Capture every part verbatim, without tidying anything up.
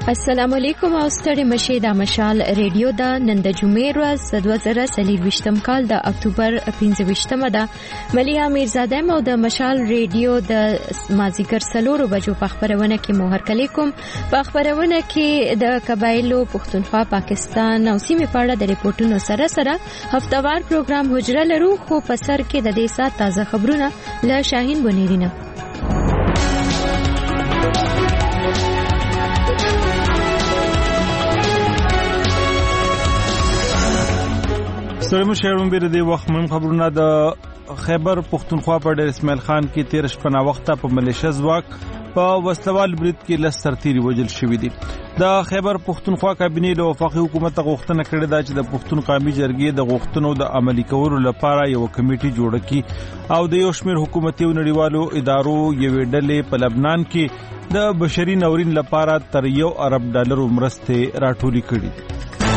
السلام علیکم او ستړي مشه د مشال ریډیو دا نن د جمعې ورځ دوه زره څلور کال د اکتوبر پنځه ده. ملیا میرزاده مو د مشال ریډیو د مازیګر سلورو بجو په خبرونه کې مو هرکلی کوم. په خبرونه کې د قبایلو پښتونخوا پاکستان او سیمې په اړه د ریپورتونو سره سره هفتوار پروګرام حجره لرو، خو په سر کې د دې سات تازه خبرونه له شاهین بنیرینه. سلام شهرون بیره دی وخت مهم خبرونه. د خیبر پختونخوا په ډېر اسماعیل خان کې تیر شپه نا وخته په ملیشه ځواک په وسلوال برید کې لس سرتیري وژل شوي دي. د خیبر پختونخوا کابینې له وفاقي حکومت غوښتنه کړې ده چې د پښتون قومي جرګې د غوښتنو د عملي کولو لپاره یو کمیټه جوړه کړي او د یو شمېر حکومتي او نړیوالو ادارو یوې ډلې په لبنان کې د بشري ناورین لپاره تر یو ارب ډالرو مرستې راټولې کړي.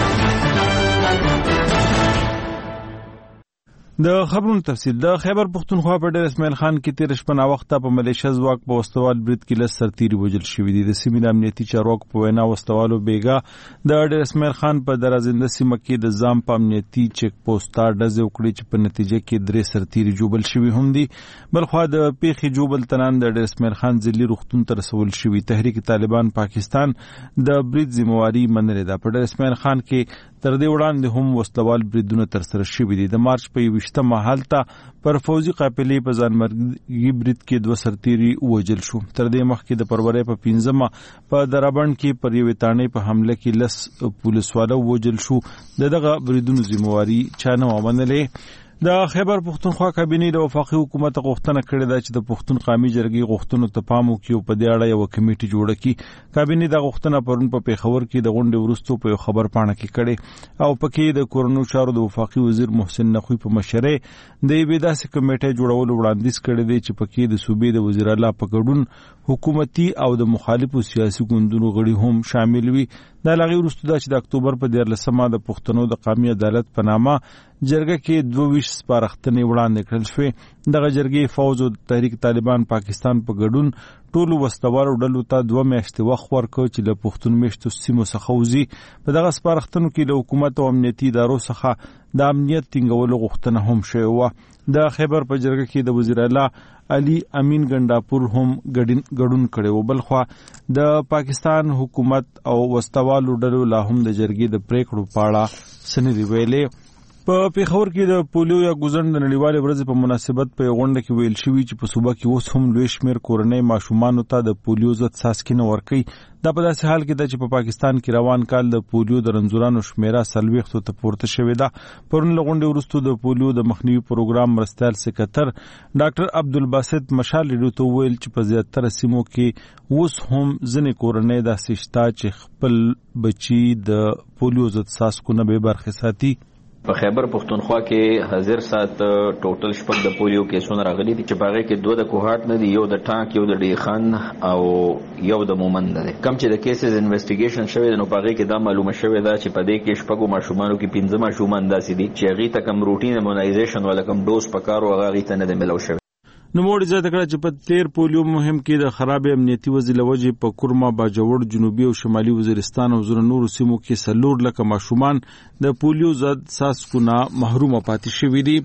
د خبرونو تفصیل. د خیبر پختونخوا په ډېر اسماعیل خان کې تیر شپه نا وخته په ملیشه ځواک په وسوال برید کې لس سرتیري وژل شوي دي. د سیمې د امنیتي چارواکو په وینا وسوالو بیګا د ډېر اسماعیل خان په درازنده سیمه کې د ځام په امنیتي چیک پوسټ ډزې وکړې چې په نتیجه کې درې سرتیري جوبل شوي هم دي. بلخوا د پیښې جوبل تنان د ډېر اسماعیل خان ځلي روغتون ته رسول شوي. تحریک طالبان پاکستان د برید ذمہواری منلې ده. په ډېر اسماعیل خان کې تر دې وړاندې هم وسلوال بریدونه تر سره شوي دي. د مارچ په یوویشتمه هلته پر فوزي قافلې په ځانمرګي برید کې دوه سرتیري وژل شو. تر دې مخکې د فروری په پنځمه په درابند کې پر یوې تانې په حمله کې لس پولیسوالو وژل شو. دغه بریدونو ذمہواری چا نه ومنلې. د خیبر پختونخوا کابینې د وفاقي حکومت غوښتنه کړې ده چې د پښتون قومي جرګې غوښتنو ته پام وکړي او په دې اړه یو کمیټه جوړه کړي. کابینې د غوښتنه پرون په پیښور کې د غونډې وروسته په یو خبر پاڼه کې کړې او پکې د کورونو چارو د وفاقي وزیر محسن نقوی په مشرۍ د یوې داسې کمیټې جوړولو وړاندیز کړی دی چې پکې د صوبې د وزیر اعلی په ګډون حکومتي او د مخالفو سیاسي ګوندونو غړي هم شامل وي. دا لغې وروسته ده چې د اکتوبر په دیارلسمه د پښتنو د قومي عدالت په نامه جرګه کې دوه ویشت سپارښتنې وړاندې کړل شوې. دغه جرګې فوج او تحریک طالبان پاکستان په ګډون ټولو وسلوالو ډلو ته دوه میاشتې وخت ورکړ چې له پښتون میشتو سیمو څخه وځي. په دغه سپارښتنو کې له حکومت او امنیتي ادارو څخه د امنیت ټینګولو غوښتنه هم شوې وه. د خیبر په جرګه کې د وزیر اعلی علي امین ګنډاپور هم ګډون کړی و. بلخوا د پاکستان حکومت او وسلوالو ډلو لا هم د جرګې د پریکړو په اړه څه نه دي ویلي. په پیښور کې د پولیو یا ګوزن د نړیوالې ورځې په مناسبت په غونډه کې ویل شوی چې په صوبه کې اوس هم لوی شمېر کورنۍ ماشومانو ته د پولیو ضد څاڅکي نه ورکوي. دا په داسې حال کې ده چې په پاکستان کې روان کال د پولیو د رنځورانو شمیره څلوېښتو ته پورته شوې ده. پرون له غونډې وروسته د پولیو د مخنیوي پروګرام مرستیال سکرټر ډاکټر عبدالباسط مشال ریډیو ته وویل چې په زیاتره سیمو کې اوس هم ځینې کورنۍ داسې شته چې خپل بچي د پولیو ضد څاڅکو نه بې برخې ساتي. په خیبر پختونخوا کې حاضر سات ټوټل شپږ د پولیو کیسونه راغلي دي چې هغه کې دوه د کوهات نه دي، یو د ټانک، یو د ډیخان او یو د مومند دی. کم چې د کیسز انویسټیګیشن شوی نو په هغه کې دا معلومه شوی دا چې په دې کې شپږو ماشومانو کې پنځه ماشومان داسې دي چې هغه ته کم روټین ایمونایزیشن ولا کم ډوز پکارو هغه ته نه دی ملو شوی. نو موږ زیاته کړه چې په تیر پولیو مهم کې د خراب امنیتي وضعیت لوجه په کورما باجوړ جنوبي او شمالي وزیرستان او زر نور سیمو کې سلور لکه ماشومان د پولیو ضد څاڅکو نه محروم پاتې شوي دي.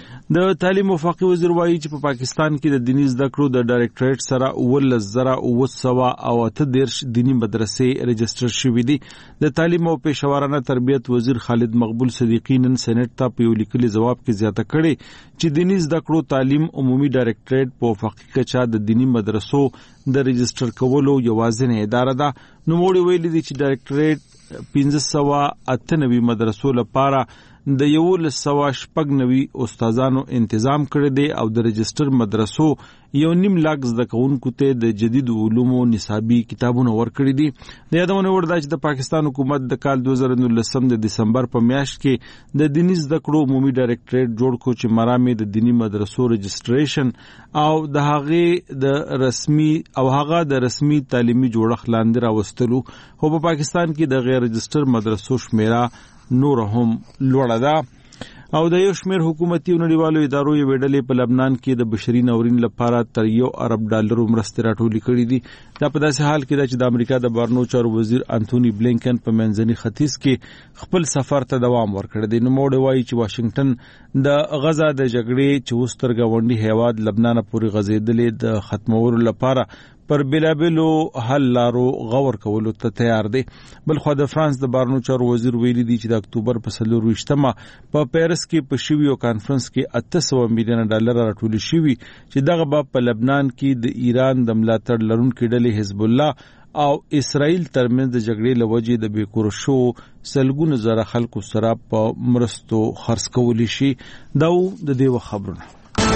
د تعلیم وفاقي وزیر وایي چې په پاکستان کې د دیني زده کړو د ډایریکټریټ سره ولس زره اوه سوه او اته دېرش دیني مدرسې رجسټر شوي دي. د تعلیم او پیشورانه تربیت وزیر خالد مقبول صدیقی نن سېنات ته په یو لیکلي ځواب کې زیاته کړې چې دیني زده کړو تعلیم عمومي ډایریکټریټ په وفاقي کچا د دینی مدرسو د رجسټر کولو یوازینۍ اداره ده. نو موږ ویلي دي چې ډایریکټریټ پنځه سوه اته نوي مدرسو لپاره د یولس سوه شپږ نوي استادانو تنظیم کړی دی او د رجسټر مدرسو یو نیم لاک زده کوونکو ته د جدید علومو نصابي کتابونه ورکړي دي. د یادونه وړ ده چې د پاکستان حکومت د کال دوه زره نولسم د دسمبر په میاشت کې د دیني زده کړو عمومي ډایریکټریټ جوړ کړ چې مرامې د دینی مدرسو رجسټریشن او د هغه د رسمي او هغه د رسمي تعلیمي جوړښت لاندې راوستلو. خو په پاکستان کې د غیر رجسټر مدرسو شمیره نور هم لوړه ده. او د یو شمېر حکومتي او نړیوالو ادارو یې ویډلې په لبنان کې د بشري ناورین لپاره تر یو ارب ډالرو مرستې راټولې کړې دي. دا په داسې حال کې ده چې د امریکا د بهرنیو چارو وزیر انټونی بلینکن په منځني ختیځ کې خپل سفر ته دوام ورکړی دی. نوموړی وایي چې واشنگټن د غزا د جګړې چې اوس تر ګاونډي هیواد لبنان پورې غځېدلې د ختمولو لپاره پر بلابلو حل لارو غور کولو ته تیار دی. بلخوا د فرانس د بهرنیو چارو وزیر ویلي دی چې د اکتوبر په څلور ویشتمه په پیرس کې په شویو کانفرنس کې اته سوه میلیونه ډالر راټول شوي چې دغه به په لبنان کې د ایران د ملاتړ لرونکي ډلې حزب الله او اسرائیل ترمنځ د جګړې له وجې د بیکور شو سلګونه زره خلکو سره په مرستو خرڅ کولی شي. دا د دې خبرونه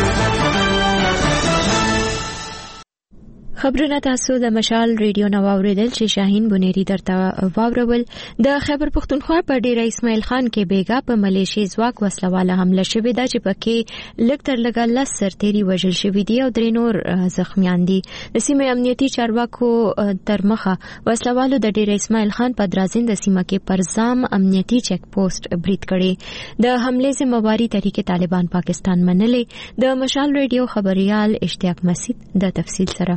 خبرونه تاسو د مشال ریډیو نو اوریدل چې شاهین بنيري درته واورول. د خیبر پختونخوا په ډیره اسماعیل خان کې بیګا په ملیشي ځواک وسلواله حمله شوې ده چې پکې لږ تر لږه لس سرتيري وژل شوي دي او درې نور زخمیان دي. د سیمې امنیتي چارواکو تر مخه وسلوالو د ډیره اسماعیل خان په درازند سیمه کې پرزام امنیتي چک پوسټ برید کړي. د حمله ذمہواری تحریک طالبان پاکستان منلې. د مشال ریډیو خبريال اشتیاق مسعود د تفصیل سره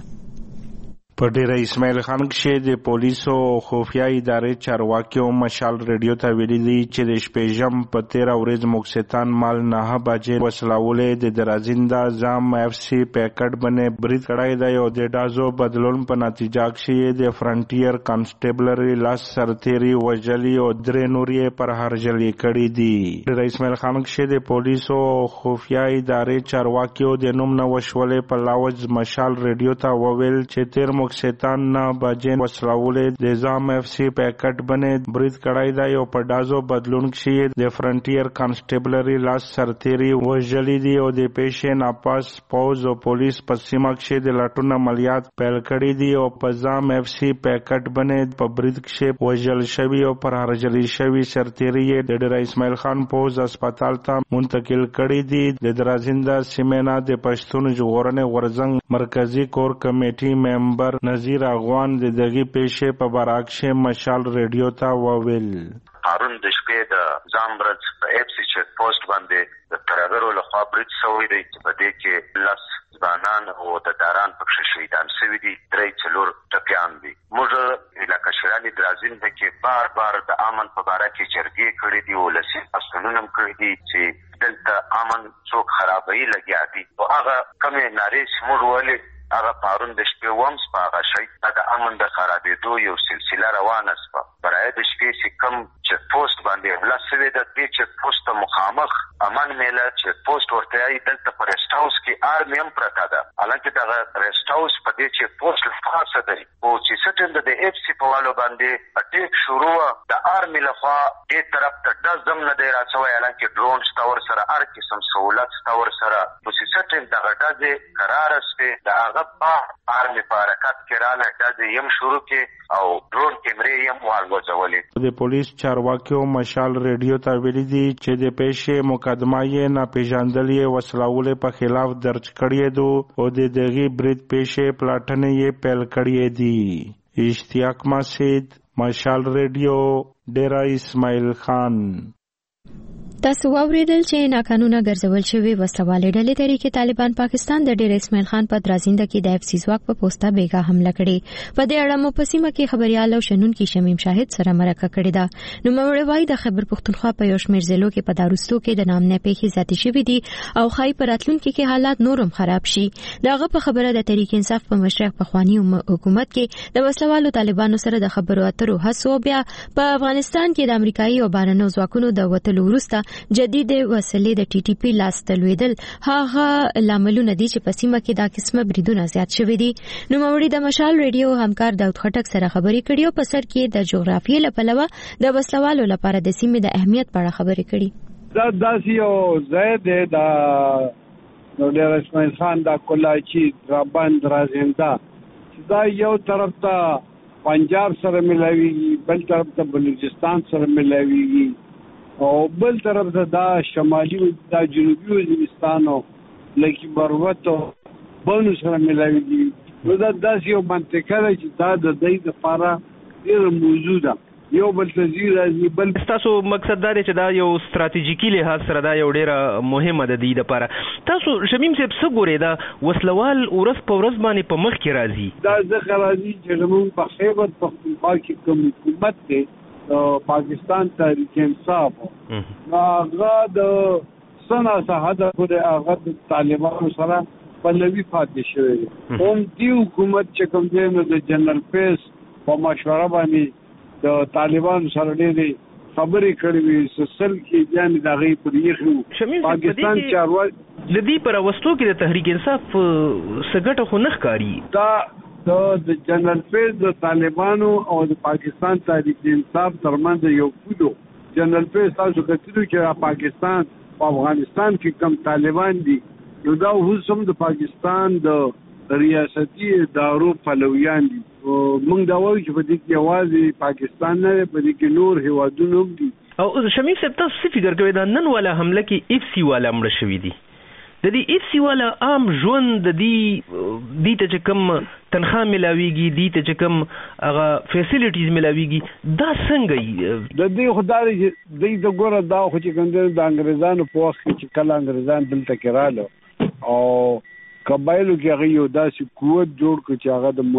په ډیره اسماعیل خان کې د پولیسو خفیه ادارې چارواکیو مشال ریډیو ته ویلي دي چې د شپږم په تیره ورځ موکستان مال نه بجې وسلولې د درازنده زام اف سی پیکټ باندې برید کړای دی او د ډازو بدلون په نتیجه کې د فرنټیر کانسټیبلری لاس سرتيري وجلی او درې نورې پر هرجلی کړي دي. ډیره اسماعیل خان کې د پولیسو خفیه ادارې چارواکیو د نوم نه وشولې په لاوز مشال ریډیو ته وویل چې تیر موکستان نه باجن وسلولې د زام اف سی پیکټ باندې برید کړای دی او په ډازو بدلون کې د فرنټیر کانسټیبلری لاس سرتيري وژلی دي او د پیښې ناپاس پوز او پولیس په سیمه کې د لاټون عملیات پیل کړي دي او په زام اف سی پیکټ باندې په برید کې وژل شوی او پر هرجلی شوی سرتيري د ډیره اسماعیل خان پوز هسپتال ته منتقل کړي دي. د درازنده سیمه د پښتون ژغورنې غورځنګ مرکزی کور کمیټي ممبر نظیر اغوان د دغه پیښې په برعکس مشال ریډیو ته وویل. پرون د شپې د زامبرز په اف سی چک پوسټ باندې د ترغرو لخوا برید شوی دی چې په دې کې لس ځوانان او د داران په شهیدان شوي دي، درې څلور ټپیان دي. موږ علاقه شرالي درازنده کې بار بار د امن په اړه کې جرګې کړې دي او لسی اصلونه کړې دي چې دلته امن څوک خرابوي لګیا دي او هغه کومې نارې شمول ولې هغه پرون د شپې ومس په هغه شي د امن د خرابېدو یو سلسله روانه سپه برای د شپې چې کم چک پوسټ باندې حمله شوې ده. دې چک پوسټ ته مخامخ امن میله چک پوسټ ورته یې دلته په ریسټ هاوس کې آرمي هم پرته ده. حالانکه دغه ریسټ هاوس په دې چک پوسټ خاصه دی او چې څنګه د اف سی په والو باندې اټیک شروع د آرمي لخوا دې طرف ته د زم نه دی راځوي. حالانکه ډرون ستور سره هر قسم سہولت ستور سره په سیستم دغه ډازې قرار سپه د هغه په آرمي په حرکت کې رااله ډازې یم شروع کې او ډرون کیمرې یم والوځولې. د پولیس چارواکیو مشال ریډیو ته ویلي دي چې د پیښې مقدمه یې ناپېژندلې وسلولې په خلاف درج کړې ده او د دغه برید پیښې پلاټنې یې پیل کړې دي. اشتیاق مسعود مشال ریډیو ډیره اسماعیل خان. تاسو واوریدل چې ناقانونه ګرځول شوی وسلواله ډلې تحریک طالبان پاکستان د ډیر اسماعیل خان په درازنده کې د اف سی ځواک په پوسټه بیګا حمله کړې. په دې اړه مو په سیمه کې خبريال او شنونکو شمیم شاهد سره مرکه کړې ده. نو مړ وای د خیبر پختونخوا په یو شمېر ضلعو کې په داروستو کې د نامنه پیښې زیاتې شوې دي او خای پر راتلونکو کې حالات نورم خراب شي. داغه په خبره د تحریک انصاف په مشرق په خواني حکومت کې د وسلوالو طالبانو سره د خبرو اترو هڅو بیا په افغانستان کې د امریکایي او بهرنیو ځواکونو د وټلو وروسته جدید وسلې د ټي ټي پی لاس تلویدل هغه لاملونه دي چې په سیمه کې دا قسمه بریدونه زیات شوي دي. نو موري د مشال ریډیو همکار داود خټک سره خبرې کړې او په سر کې د جغرافیې لپاره د وسلوالو لپاره د سیمې د اهمیت په اړه خبرې کړې. دا داسې یو ځای دی د نو ډیر اسماعیل خان د کولاچی رابند رازنده دا یو طرف ته پنجاب سره ملاویږي، بل طرف ته بلوچستان سره ملاویږي او بل طرف ته دا شمالي دا جنوبي وزیرستان او لکه مروت او بونو سره ملاویږي. نو دا داسې یو منطقه ده چې دا د دې لپاره ډېر موضوع ده. یو بل تزیر راځي. بل تاسو مقصد دا دی چې دا یو ستراتیژیکي لحاظ سره دا یو ډیره مهمه ده د دې لپاره. تاسو شمیم صاحب څه ګورئ دا وسلوال ورځ په ورځ باندې په مخ کې راځي؟ دا ځکه راځي چې زموږ په خیبر پختونخوا کې کوم حکومت دی پاکستان تحریک انصاف هغه د سنا ساحه پورې هغه د طالبانو سره پلوي پاتې شوی دی. هم دی حکومت چې کوم دی نو د جنرال پیس په مشوره باندې د طالبان سره ډېرې خبرې کړې وي سل کې بیان د هغې پر یخي پاکستان چارواکي د دې پر راوستو کې د تحریک انصاف څه ګټه خو نه ښکاري. دا د جنرال پیس د طالبانو او د پاکستان تحریک انصاف ترمنځ یو پولو جنرال پیس تاسو کتلو چې پاکستان په افغانستان کې کم طالبان دي نو دا اوس هم د پاکستان د ریاستي ادارو پلویان دي. موږ دا وایو چې په دې کې یوازې پاکستان نه په دې کې نور هیوادونه هم دي. او شمیم صاحب تاسو څه فکر کوئ دا نن والا حمله کې اف سی والا مړه شوي دي د دې اف سی والا عام ژوند د دې دې ته چې کوم تنخواه ملاویږي دې ته چې کوم هغه فیسیلیټیز ملاویږي دا څنګه یي د دې خدای دې د ګوره دا خو چې کوم د انګريزانو په وخت کې چې کله انګريزان دلته کې رااله او قبایلو کې هغه یو داسې قوت جوړ کړ چې هغه د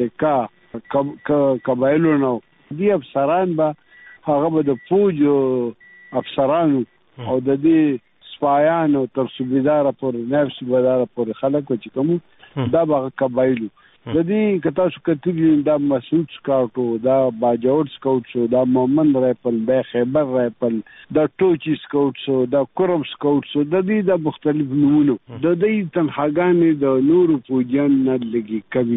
متعلقه قبایلو نو دي افسران به هغه به د فوج افسرانو او د دې سپایانو تر صوبیدار پورې نایب صوبیدار پورې خلک چې کوم دا به قبایلو د دې کتا شو کتلی دا مسعود سکاوټو دا باجوړ سکاوټ شو دا مومن رایفل دا خیبر رایفل دا ټوچی سکاوټ شو دا کورم سکاوټ شو د دې د مختلف نمونو د دې تنخواګانې د نورو فوجیان نه لګي کوي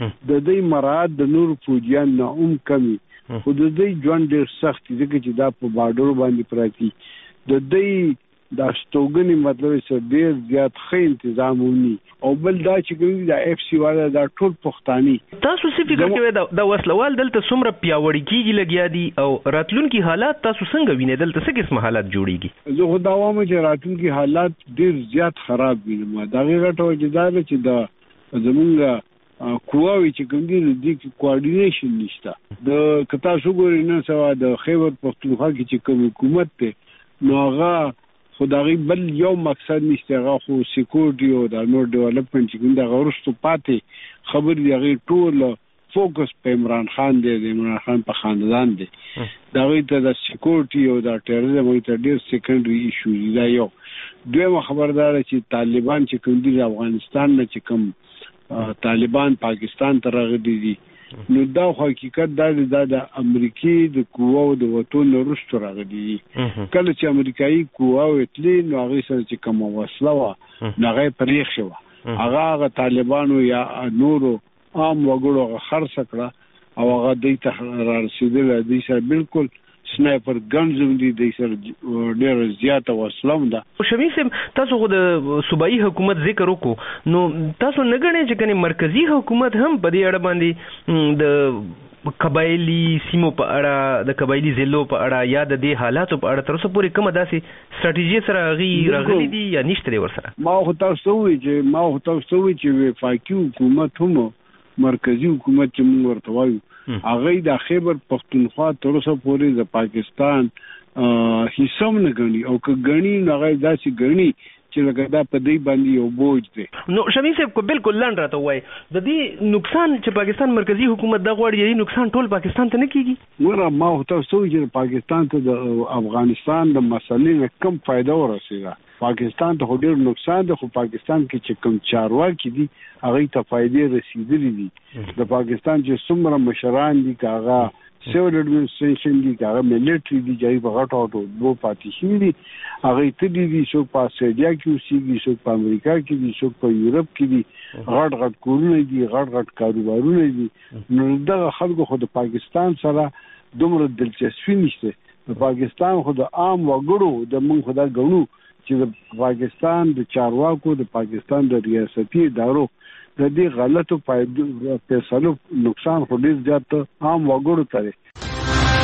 د دې مراد د نورو فوجیان نه هم کوي خو د دې ژوند ډېر سخت دي چې دا په بارډر باندې پراتی د دې دا ستوګنی مطلب چې ډیر زیات ښه تنظیم ونی او بل دا چې کوي دا اف سی والا دا ټول پښتاني. تاسو څه فکر کوئ دا د وسلوال دلته څومره پیاوړی کیږي لګیا دي او راتلونکي حالات تاسو څنګه وینئ دلته څه قسم حالات جوړیږي؟ زه خو دا وایم چې راتلونکي حالات ډیر زیات خراب وینم. دا غیرت او جدال چې دا زمونږ قواوی چې کوم دي د کوارډینیشن نشته د کتا شو ګوري نه سوا د خیبر پختونخوا کې چې کوم حکومت ته نو هغه خدای بل یو مقصد نشته هغه خو سکیورټي او د نور ډیولپمنٹ چې کوم د غورستو پاتې خبر دی هغه ټول فوکس په عمران خان دی د عمران خان په خاندان دی دا غي ته د سکیورټي او د ټیرریزم او ته ډیر سیکنډري ایشو دی. یو دویمه خبردار چې طالبان چې کوم دي افغانستان نه چې کوم طالبان پاکستان ته راغلي دي نو دا حقیقت دا د امریکای د قواو د وټو نورستو راغلي دي. کله چې امریکایي قواو اتلی نو هغه سره چې کوم وسله وا هغه پریښ شو هغه هغه طالبانو یا نورو عام وګړو خرڅ کړه او هغه د ته رسیدل د سره بالکل سنایپر ګنز دي د سره ډیر زیاته وسلم ده. شمیم صاحب تاسو خو د صوبایي حکومت ذکر وکړو نو تاسو نه غواړئ چې کني مرکزی حکومت هم په دې اړه باندې د قبایلی سیمو په اړه د قبایلی ضلعو په اړه یا د دې حالاتو په اړه تر اوسه پورې کومه داسې ستراتیژي سره غي راغلي دي یا نشته ورسره؟ ما خو تاسو وی چې ما خو تاسو وی چې وفاقي حکومت هم مرکزی حکومت چې موږ ورته وایو هغه د خیبر پختونخوا تر اوسه پورې د پاکستان هیڅ نه غني او که غني هغه داسې غني چې لکه دا په دې باندې یو بوج دی. نو شمیم صاحب کو بالکل لاند راته وای د دې نقصان چې پاکستان مرکزی حکومت دا غواړي یی نقصان ټول پاکستان ته نه کیږي؟ نور ما تاسو چې پاکستان ته د افغانستان د مسلې کم فائدہ ورسېږي پاکستان ته ډېر نقصان ده خو پاکستان کې چې کوم چارواکي دي هغه ته فائدې رسیدلې دي. د پاکستان چې څومره مشران دي کاغه سیول ایڈمنسټریشن دي کاغه ملټری دي چې په غټو ټو دوه پاتې شي دي هغه ته دي دي شو په استرالیا کې اوسېږي شو په امریکا کې دي شو په یورپ کې دي غټ غټ کورونه دي غټ غټ کاروبارونه دي. نو دغه خلکو خو د پاکستان سره دومره دلچسپي نشته. د پاکستان خو د عام وګړو د مونږ خدای غوڼو چې د پاکستان د چارواکو د پاکستان د ریاستي ادارو د دې غلطو فیصلو نقصان خو ډیر زیات عام وګړو ته دی.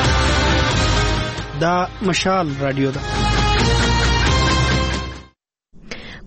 دا مشال رادیو ده.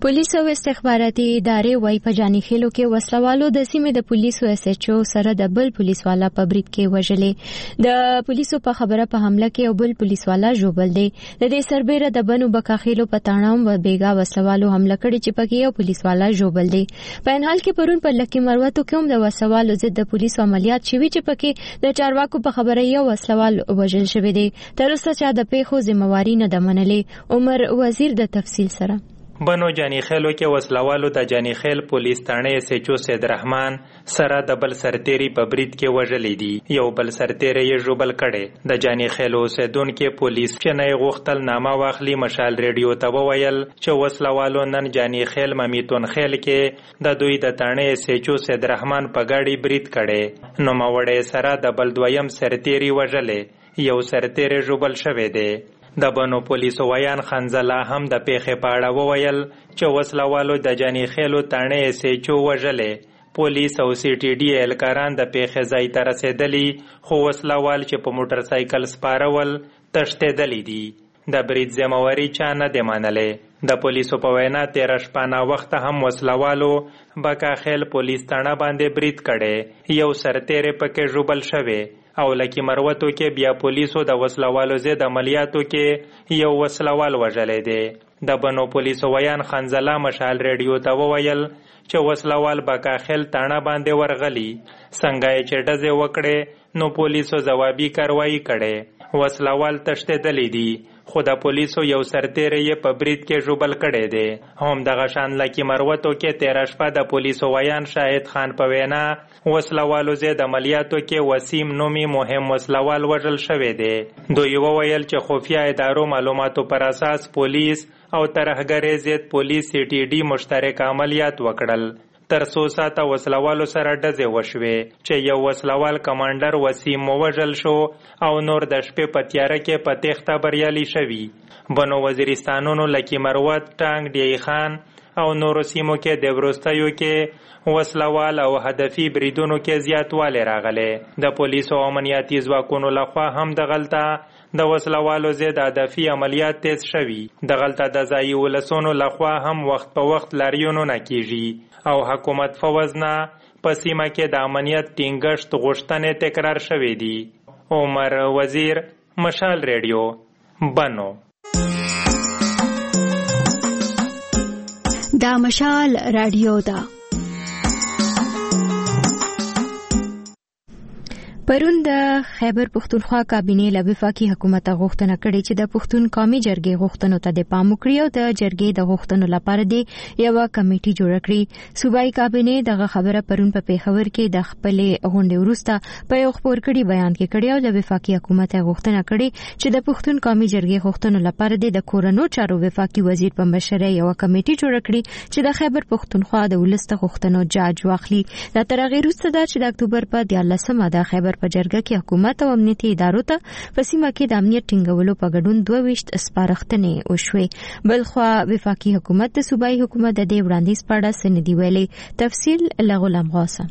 پولیس او استخباراتي ادارې وايي په جاني خیلو کې وسلوالو د سیمې د پولیسو اس ایچ او سره د بل پولیسوالا په برید کې وژلې. د پولیسو په خبره په حمله کې یو بل پولیسوالا ژوبل دی. د دې سربېره د بنو بکاخیلو په تاڼام و بیګا وسلوالو حمله کړې چې پکې یو پولیسوالا ژوبل دی. په ان حال کې پرون په لکي مروتو کې هم د وسلوالو ضد د پولیسو عملیات شوي چې پکې د چارواکو په خبره یو وسلوال وژل شوی دی. تر اوسه چا د پیښو ذمہواری نه ده منلې. عمر وزیر د تفصیل سره. بنو جانی خیلو کې وسلوالو د جانی خیل پولیس تانې سچو سید رحمان سره د بل سرتيري په برید کې وژلې دي. یو بل سرتيري یې ژوبل کړي. د جانی خیلو سیدون کې پولیس چې نه غوښتل نامه واخلي مشال ریډیو ته وویل چې وسلوالو نن جانی خیل ممیتون خیل کې د دوی د تانې سچو سید رحمان په گاډي برید کړي. نو موړې سره د بل دویم سرتيري وژلې. یو سرتيري ژوبل شوی دی. د بنو پولیسو ویان خنزلا هم د پیښې په اړه وویل چې وسلوالو د جانی خیلو تانې سچو وژلې. پولیس او سی ټي ډي اهلکاران د پیښې ځای ته رسېدلي خو وسلوال چې په موټر سایکل سپارول تښتېدلي دي. د برید ذمہواری چا نه دی منلې. د پولیسو په وینا تیره شپه ناوخته هم وسلوالو بکاخیل پولیس تاڼه باندې برید کړی. یو سرتیری پکې ژوبل شوی او لکي مروتو کې بیا پولیسو د وسلوالو ضد عملیاتو کې یو وسلوال وژلی دی. د بنو پولیسو ویان خنزلا مشال ریډیو ته وویل چې وسلوال بکاخیل تاڼه باندې ورغلی. څنګه یې چې ډزې وکړې نو پولیسو ځوابي کاروایی کړې. وسلوال تښتېدلی دي خو د پولیسو یو سرتیری یې په برید کې ژوبل کړی دی. هم دغه شان لکي مروتو کې تیره شپه د پولیسو ویان شاهد خان په وینا وسلوالو ضد عملیاتو کې وسیم نومي مهم وسلوال وژل شوی دی. دوی وویل چې خفیه ادارو معلوماتو پر اساس پولیس او ترهګرۍ ضد پولیس سی ټي ډي مشترک عملیات وکړل. تر څو ساعته وسلوالو سره ډزې وشوې چې یو وسلوال کمانډر وسیم ووژل شو او نور د شپې په تیاره کې په تېښته بریالي شوي. بنو وزیرستانونو لکي مروت، ټانګ، ډیای خان او نورو سیمو کې د وروستیو کې وسلوال او هدفي بریدونو کې زیاتوالی راغلی. د پولیسو او امنیتي ځواکونو لخوا هم دغلته د وسلوالو ضد هدفي عملیات تیز شوي. دغلته د ځایي ولسونو لخوا هم وخت په وخت لاریونونه کیږي او حکومت فوز نه په سیمه کې د امنیت ټینګښت غوښتنې تکرار شوې دي. عمر وزیر، مشال ریډیو، بنو. دا مشال رادیو دا. پرون د خیبر پښتونخوا کابینې له وفاقي حکومت غوښتنه کړې چې د پښتون قومي جرګې غوښتنو ته د پام وکړي او د جرګې د غوښتنو لپاره د یو کمیټي جوړ کړي. صوبایي کابینې دغه خبره پرون په پیښور کې د خپلې غونډې وروسته په یو خپور کړي بیان کې کړي او د وفاقي حکومت غوښتنه کړي چې د پښتون قومي جرګې غوښتنو لپاره د کورونو چارو وفاقي وزیر په مشرۍ یو کمیټي جوړ کړي چې د خیبر پښتونخوا د ولست غوښتنو جاج واخلي. دا تر هغې وروسته ده چې د اکتوبر په دیارلسمه د خیبر په جرګه کې حکومت او امنیتي ادارو ته په سیمه کې د امنیت ټینګولو په ګډون دوه ویشت سپارښتنې وشوې. بلخوا وفاقي حکومت د صوبایي حکومت د دې وړاندیز په اړه څه نه دي ویلي. تفصیل له غلام غوثه.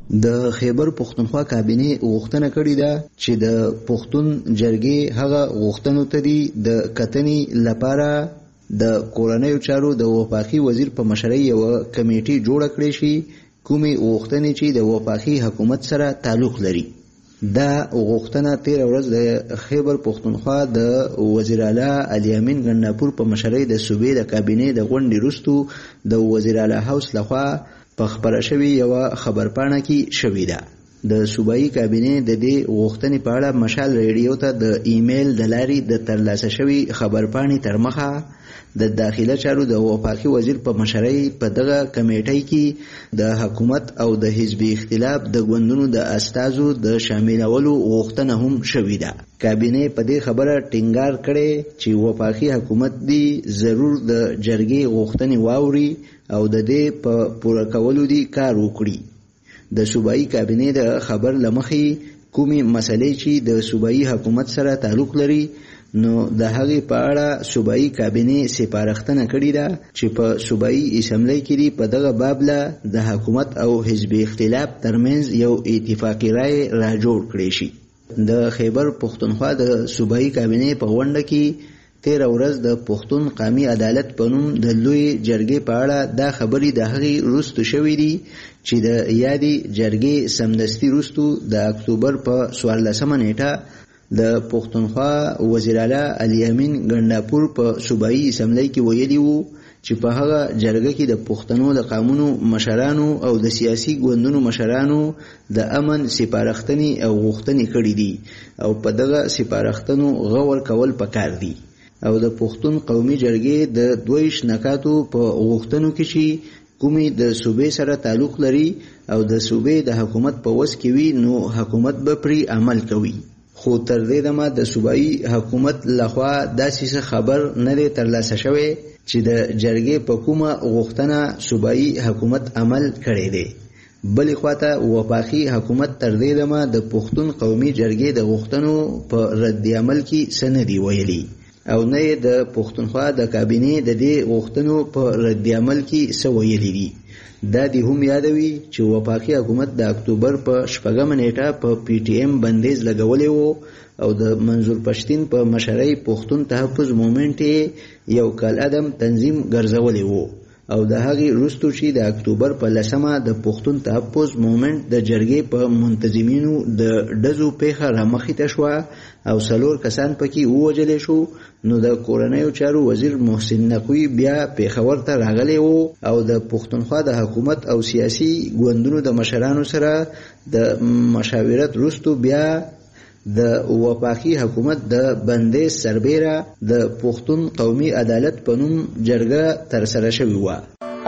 د خیبر پښتونخوا کابینې غوښتنه کړې ده چې د پښتون جرګې هغه غوښتنو ته دي د کتنې لپاره د کورنیو چارو د وفاقي وزیر په مشرۍ یو کمیټي جوړه کړې شي کومې غوښتنې چې د وفاقي حکومت سره تعلق لري. دا غوښتنه تیر ورځ د خیبر پښتونخوا د وزیر اعلی علي امین ګنداپور په مشرۍ د صوبې د کابینې د غونډې وروسته د وزیر اعلی هاوس لخوا په خبره شوې یوه خبرپاڼه کې شوې ده. د صوبایي کابینې د دې غوښتنې په اړه مشال ریډیو ته د ایمیل د لارې د ترلاسه شوې خبرپاڼې تر مخه د داخله چارو د وفاقي وزیر په مشرۍ په دغه کمیټۍ کې د حکومت او د حزبي اختلاف د ګوندونو د استازو د شاملولو غوښتنه هم شوې ده. کابینې په دې خبره ټینګار کړی چې وفاقي حکومت دی ضرور د جرګې غوښتنې واوري او د دې په پوره کولو دی کار وکړي. د صوبایي کابینې د خبر لمخې کومې مسلې چې د صوبایي حکومت سره تعلق لري نو د هغې په اړه صوبایي کابینې سپارښتنه کړې ده چې په صوبایي اسمبلی کې په دغه باب له د حکومت او حزبي اختلاف ترمنځ یو اتفاقي رای را جوړ کړی شي. د خیبر پښتونخوا د صوبایي کابینې په غونډه کې تیر ورځ د پښتون قومي عدالت په نوم د لوی جرګې په اړه دا خبرې د هغې وروسته شوې دي چې د یادې جرګې سمدستي وروسته د اکتوبر په څوارلسمه نیټه د پښتونخوا وزیر اعلی علي امین ګنډاپور په صوبایي اسمبلی کې ویلي وو چې په هغه جرګه کې د پښتنو د قومونو مشرانو او د سیاسي ګوندونو مشرانو د امن سپارښتنې او غوښتنې کړې دي او په دغه سپارښتنو غور کول پکار دي او د پښتون قومي جرګې د دویش نکاتو په غوښتنو کې چې کومې د صوبې سره تعلق لري او د صوبې د حکومت په وس کې وي نو حکومت به پرې عمل کوي. خو تر دې دمه د صوبایي حکومت لخوا داسې خبر نه دی ترلاسه شوی چې د جرګې په کومه غوښتنه صوبایي حکومت عمل کړی دی. بلې خواته وفاقي حکومت تر دې دمه د پښتون قومي جرګې د غوښتنو په رد عمل کې څه نه دی ویلي او نه د پښتونخوا د کابینې د دې غوښتنو په رد عمل کې څه ویلي دي. دا دی هم یادوي چې وفاقي حکومت د اکتوبر په شپږمه نیټه په پی ټی ایم بندیز لګولې وو او د منظور پښتین په مشرۍ پښتون تحفظ مومنټ یو کال ادم تنظیم ګرځولې وو او د هغې وروسته چې د اکتوبر په لسمه د پښتون تحفظ مومنټ د جرګې په منتظمینو د ډزو پیښه رامخې ته شوه او څلور کسان پکې ووژلې شو نو د کورنیو چارو وزیر محسن نقوی بیا پیښور ته راغلی وو او د پښتونخوا د حکومت او سیاسي ګوندونو د مشرانو سره د مشاورت وروسته بیا د وفاقي حکومت د بندیز سربیره د پښتون قومي عدالت په نوم جرګه ترسره شوې وه.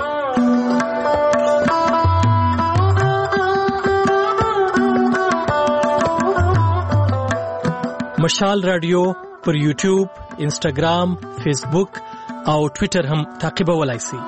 مشال رادیو پر یوټیوب، انسټاګرام، فیسبوک او ټویټر هم تعقیبولای شئ.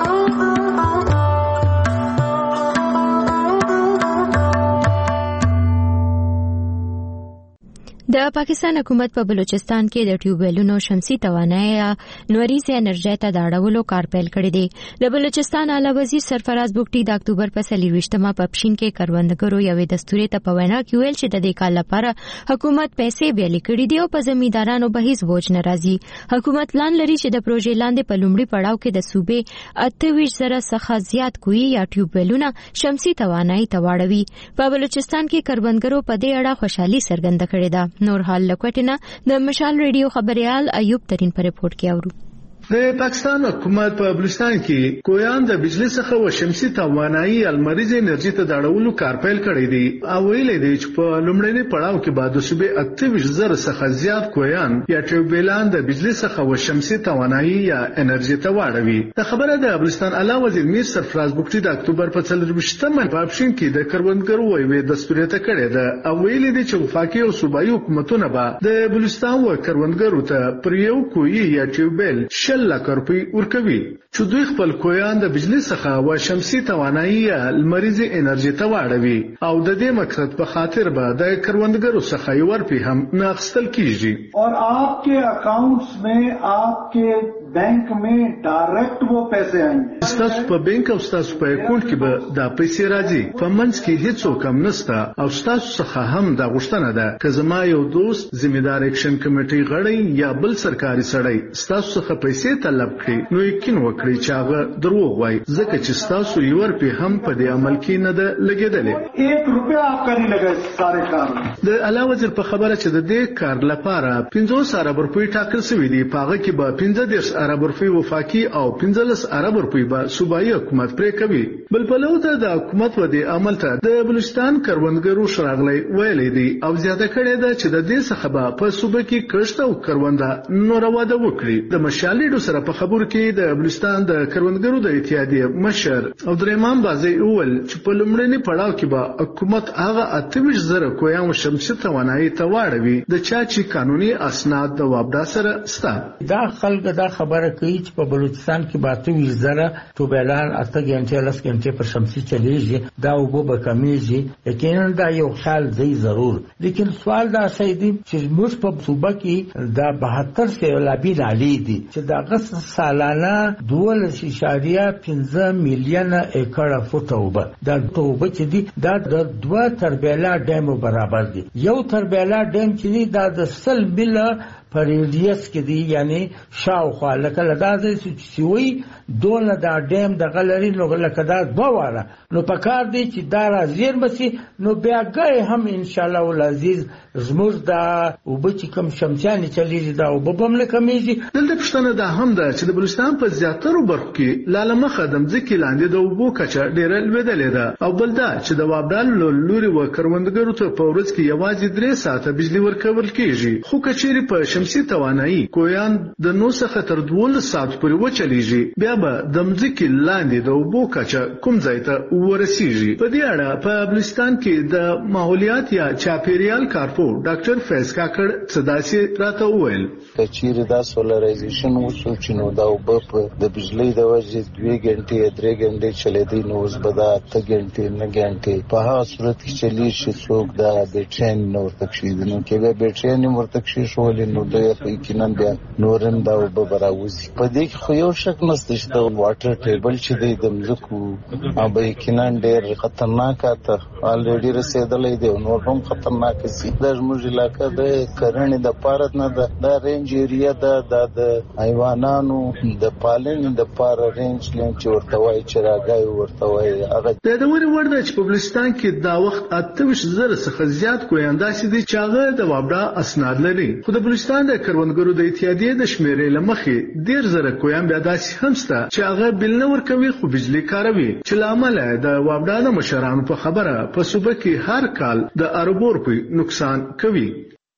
د پاکستان حکومت په بلوچستان کې د ټیوبویلونو شمسي توانایي نوریزه انرژي ته د اړولو کار پیل کړی دی. د بلوچستان اعلی وزیر سرفراز بوګټي د اکتوبر په څلرویشتمه په پښین کې کروندګرو یوې دستوري ته په وینا کې ویل چې د دې کال لپاره حکومت پیسې بیلې کړې دي او په زمیندارانو به هیڅ بوج نه راځي. حکومت پلان لري چې د پروژې لاندې په لومړي پړاو کې د صوبې اته ویشت زره څخه زیات کوي یا ټیوبویلونه شمسي توانایي ته واړوي. په بلوچستان کې کروندګرو په دې اړه خوشحالي څرګنده کړې ده. نور حال لکوټینا د مشال ریډیو خبريال ایوب ترين په رپورټ کې اورو. د پاکستان حکومت په بلوچستان کې کویان د بجلی څخه و شمسي توانایي المریزه انرژي ته د اړولو کار پیل کړی دی او ویلې دی چې په لومړني پړاو کې بعد د صوبې اته ویشت زره څخه زیات کویان یا ټیوبویلان د بجلی څخه و شمسي توانایي یا انرژي ته واړوي. د خبره د بلوچستان اعلی وزیر میر سرفراز بوګټي د اکتوبر په څلرویشتمه په پښین کې د کروندګرو ویوي دستوري ته کړی ده او ویلې دی چې وفاقي او صوبایي حکومتونه به د بلوچستان و کروندګرو ته پر یو کوی یا ټیوبویل لکه روپۍ ورکوي چې دوی خپل کویان د بجلی څخه و شمسي توانایي لمریزه انرژي ته واړوي او د دې مقصد په خاطر به د کروندګرو څخه یو روپۍ هم نه اخیستل کیږي. और आपके अकाउंट्स में आपके बैंक में डायरेक्ट वो पैसे आएंगे. ستاسو په بانک او ستاسو په اکاونټ کې به دا پیسې راځي. په منځ کې هیڅ کم نشته او ستاسو څخه هم دا غوښتنه ده که زما یو دوست ذمہدار اکشن کمیټې غړی یا بل سرکاري سړی ستاسو څخه پیسې طلب کړي نو یقین وکړئ چې هغه دروغ وایي ځکه چې ستاسو یو روپۍ هم په دې عمل کې نه ده لګېدلې. एक रुपया आपका नहीं लगा سارے کار. د اعلی وزیر په خبره چې د دې کار لپاره پنځوس ارب روپۍ ټاکل شوي دي په هغه کې به پنځه دېرش ارب روپۍ وفاقي او پنځلس ارب روپۍ به صوبایي حکومت پرې کوي. بل پلو ته د حکومت و دې عمل ته د بلوچستان کروندګرو شراغلی ویلې دي او زیاته کړې ده چې د دې څخه به په صوبه کې کښت او کرونده نور واده وکړي. د مشالېډو سره په خبرو کې د بلوچستان د کروندګرو د اتحادیې مشر او درېمان بازي اول چې په لومړني پړاو کې به حکومت هغه اته ویشت زره کویان شمسي توانایي ته واړوي د چا چې قانوني اسناد د وابدا سره ستا. دا خلک دا خبره کوي چې په بلوچستان کې به اته ویشت زره ټوبیلان اته غنټې لس غنټې پر شمسي چلیږي دا وبو به کمیږي. یقینا دا یو خیال دی ضرور لیکن سوال دا شي دی چې موږ په صوبه کې دا بهتر سیلابي نالي دي چې دا غس سالانه دولس اشاریه پنځه میلیونه ایکړه فوټه وبه دا توبه چې دي دا د دوه تربیلا ډیم برابر دي. یو تربیلا ډیم چې دا د سل بل فریډیس کې دی یعنی شاوخوا لکه لدا چې سوي دون دا ډیم د غلري نو لکه دا دوه واره نو پکار دی چې دا راځیر بسي نو بیا ګي هم ان شاء الله العزيز زموږ دا وبچ کم شمسيان چلیږي دا وبم نه کمیږي. دلته پښتنه دا هم ده چې د بلوچستان په زیاترو برخو کې لاله خدم ځکه لاندې د وبو کچه ډیره لویدلې ده او بل دا چې د وابدال لوري و کروندګرو ته په ورځ کې یوازې درې ساعته بجلی ورکول کیږي خو کچېری په شمسي توانایي کویان د نو څخه تر دولس ساعت پورې وچلیږي بیا به د مځکې لاندې د وبو کچه کوم ځای ته ورسیږي. په دې اړه په بلوچستان کې د ماحولیات یا چاپیریال کارپو ډاکټر فیض کاکړ صداسي راته وویل چې دا سولرایزیشن وشو چې نو دا وب په د بجلی د وجې دوه غنټې درې غنټې چلیدي نو اوس به دا اته غنټې نه غنټې په هغه صورت کې چلی شي څوک دا بیټرین نور تکشید نو کې به بیټرین نور تکشید شول نو د یقینا بیا نورم دا وب براوزي. په دې خو یو شک نشته چې د واټر ټیبل چې دی د مځکو او به یقینا ډېر خطرناک ته الریډي رسیدلې دی نو هم خطرناک سي. د زموږ علاقې د کرنې د پارت نه د رینج ایریا د د حیواناتو د پالنې د پار رینج لینچ ورته وای چې راګای ورته وای هغه د دوري ورده چې په بلوچستان کې دا وخت اته ویشت زره څخه زیات کویاندا سي دي چې هغه د وابډا اسناد لري. خو د بلوچستان د کروندګرو د اتحادیې د شمیرې لمخې ډیر زره کویان بیا داسې هم سته چې هغه بل نه ورکوي خو بجلی کاروي چې لامل د وابډا د مشرانو په خبره په صوبه کې هر کال د اربو روپۍ نقصان کوي.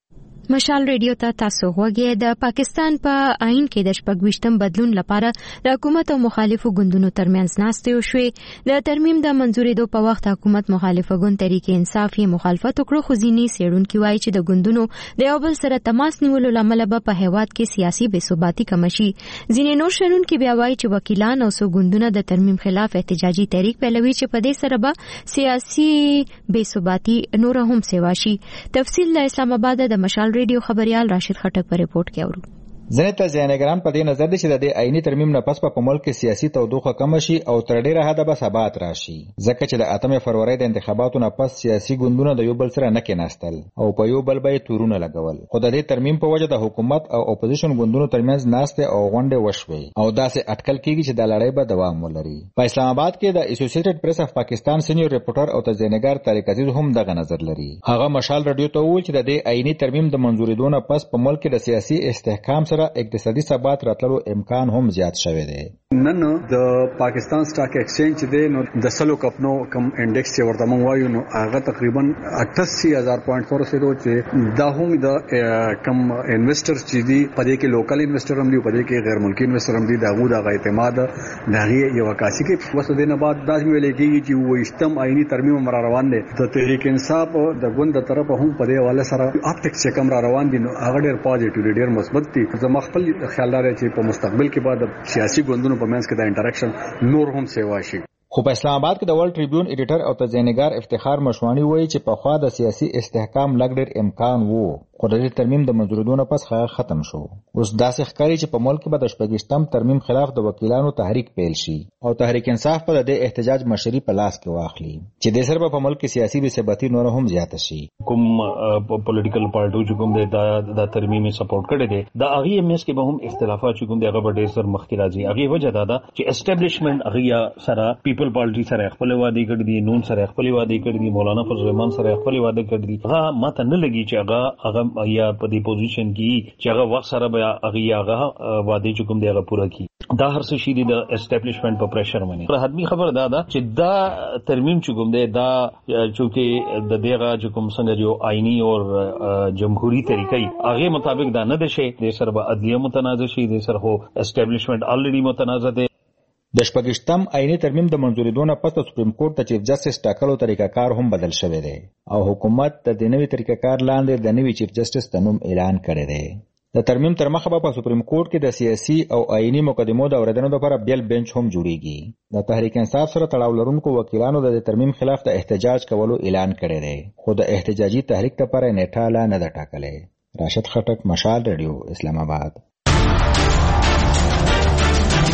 مشال ریډیو ته تاسو غوږی د پاکستان په پا آئین کې د شپږویشتم بدلون لپاره د حکومت او مخالفو ګوندونو ترمنځ ناستې وشوې. د ترمیم د منځورېدو په وخت حکومت مخالفه ګوند طریقې انصاف یې مخالفت وکړو خو ځینې څېړونکي وایي چې د ګوندونو د یو بل سره تماس نیولو له امله به په هېواد کې سیاسي بې ثباتي کمه شي. ځینې نور شنونکي بیا وایي چې وکیلان او څو ګوندونه د ترمیم خلاف احتجاجي تحریک پیلوي چې په دې سره به سیاسي بې ثباتي نور هم سیوا شي. تفصیل له اسلام آباد د مشال ریډیو خبريال راشد خټک په ریپورت کې اورو. ځنې تجزیه‌نګران په دې نظر دي چې د دې آئینی ترمیم نه پس په ملک کې سیاسي تودوخه کم شي او تر ډیره حده به ثبات راشي ځکه چې د اتمې فروری د انتخاباتو نه پس سیاسي ګوندونه د یو بل سره نه کېناستل او په یو بل به تورونه لګول. خو د دې ترمیم په وجه د حکومت او اپوزیشن ګوندونو ترمنځ ناستې او غونډې وشوي او داسې اټکل کیږي چې د لړۍ به دوام ولري. په اسلام آباد کې د اسوسییټډ پریس اف پاکستان سینیور ریپورټر او تجزیه‌نګار طارق عزیز هم دغه نظر لري. هغه مشال رادیو ته وویل چې د دې آئینی ترمیم د منځورېدو نه پس په ملک کې د سیاسي استحکام سره اقتصادي ثبات راتلو امکان هم زیات شوی دی. نن د پاکستان سٹاک ایکسچینج دی نو د سلو کپنو کم انډیکس چې ورته مونږ وایو نو هغه تقریبا اٹھاسی ہزار پوینټ فور رسیدو چې دا هم د کم انویسټر چې دی په دې کې لوکل انویسټر هم دی په دې کې غیر ملکی انویسټر هم دی دغه د اعتماد دغه یو عکاسي کې وسو دینه بعد دا ویل کېږي چې وېشتم آئینی ترمیم مر روان دي د تحریک انصاف د ګوند ترپ هم په دې حواله سره اپټیکس چې کم را روان دي نو هغه ډېر پوزټیو ډېر مثبت دي. زما خپل خیال لري چې په مستقبل کې بعد سیاسي ګوندونو په منځ کې د انټریکشن نور هم سیوا شي. خو په اسلام آباد کې د ورلد ټریبیون ایډیټر او تجزیه‌نګار افتخار مشوانی وایي چې په خوا د سیاسي استحکام لږ ډېر امکان وو خو د ترمیم د منځورېدو نه پس ختم شو. اوس داسې ښکاري چې په ملک کې به د شپږویشتم ترمیم خلاف د وکیلانو تحریک پیل شي او تحریک انصاف په د احتجاج مشري په لاس کې واخلي چې د سر په ملک کې سیاسي بې ثباتي نور هم زیاته شي. کوم پولیټیکل پارټي چې کوم د د ترمیم سپورټ کړي دي د هغه امیس کې به هم اختلافات چې کوم دغه ډېر سر مخکې راځي. هغه وجه دا ده چې اسټابلیشمنت هغه سره پیپل پارټي سره خپل وعده کړی دي نون سره خپل وعده کړی دي مولانا فضل الرحمن سره خپل وعده کړی دي. هغه ماته نه لګي چې هغه هغه یا په دې پوزیشن کې چې هغه وخت سره به هغه هغه وعده چې کوم دی هغه پوره کړي. دا هر څه شي د اسټابلیشمنت په پریشر باندې پر حتمی خبر دا ده چې دا ترمیم چې کوم دی دا چې د دغه چې کوم څنګه جو آئینی او جمهوریت طریقې هغه مطابق دا نه ده شي د سر به عدلیه متنازع شي د سر هو اسټابلیشمنت الریډي متنازع ده. د شپږویشتم آئینی ترمیم د منځورېدو نه پس د سپریم کورټ ته چیف جسټس ټاکلو طریقه کار هم بدل شوی دی او حکومت د دې نوي طریقه کار لاندې د نوي چیف جسټس د نوم اعلان کړی دی. د ترمیم تر مخه به په سپریم کورټ کې د سیاسي او آئینی مقدمو د اورېدنې لپاره بیل بنچ هم جوړیږي. د تحریک انصاف سره تړاو لرونکو وکیلانو د ترمیم خلاف د احتجاج کولو اعلان کړی دی خو د احتجاجي تحریک لپاره نیټه لا نه ده ټاکلې. راشد خټک، مشال ریډیو، اسلام آباد.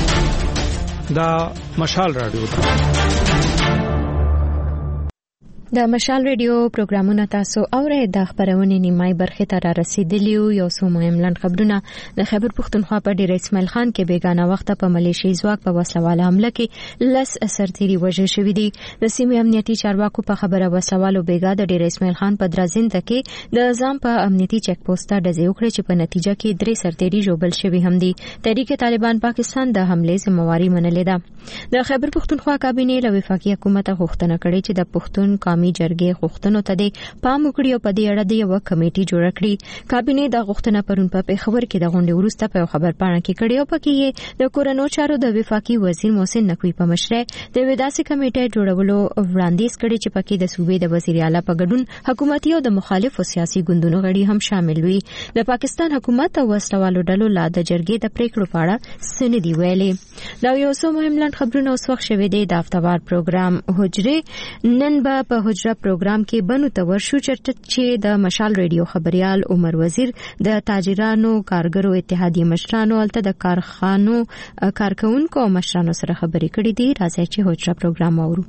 دا مشال رادیو ده. د مشال ریډیو پروګرامونه تاسو اورئ. د خبرونې نیمای برخه ته را رسیدلی یو څو مهم لنډ خبرونه. د خیبر پښتونخوا په ډیر اسماعیل خان کې بیگانه وخت په ملیشي ځواک په وسلواله حمله کې لس سرتیري وژل شوي دي. د سیمې امنیتي چارواکو په خبره وسلوالو بیګا د ډیر اسماعیل خان په درازنده کې د ځام په امنیتي چک پوسټ ته ډزې وکړې چې په نتیجه کې درې سرتیري ژوبل شوي هم دي. تحریک طالبان پاکستان د حملې ذمہواری منلې ده. د خیبر پښتونخوا کابینې له وفاقي حکومت غوښتنه کړې چې د پښتون قومي جرګې غوښتنو ته د پام وکړي او په دې اړه د یو کمیټې جوړ کړي. کابینې د غوښتنه پرون په پیښور کې د غونډې وروسته په خبر پاڼه کې کړي او پکې یې د کورونو چارو د وفاقي وزیر محسن نقوی په مشرۍ د وداسې کمیټې جوړولو وړاندیز کړي چې پکې د صوبې د وزیر اعلی په ګډون حکومتي او د مخالفو سیاسي ګوندونو غړي هم شامل وي. د پاکستان حکومت او وسلوالو ډلو لا د جرګې د پریکړو په اړه سندې ویلي. دا یو څو مهم لنډ خبرونه اوس وخت شوي دي. د هفتوار پروګرام حجره نن به په حجره پروګرام کې بنو ته ورشو چې د مشال ریډیو خبريال عمر وزیر د تاجرانو کارګرو اتحادیه مشرانو الته د کارخانو کارکونکو مشرانو سره خبرې کړې دي. راځي چې حجره پروګرام اورو.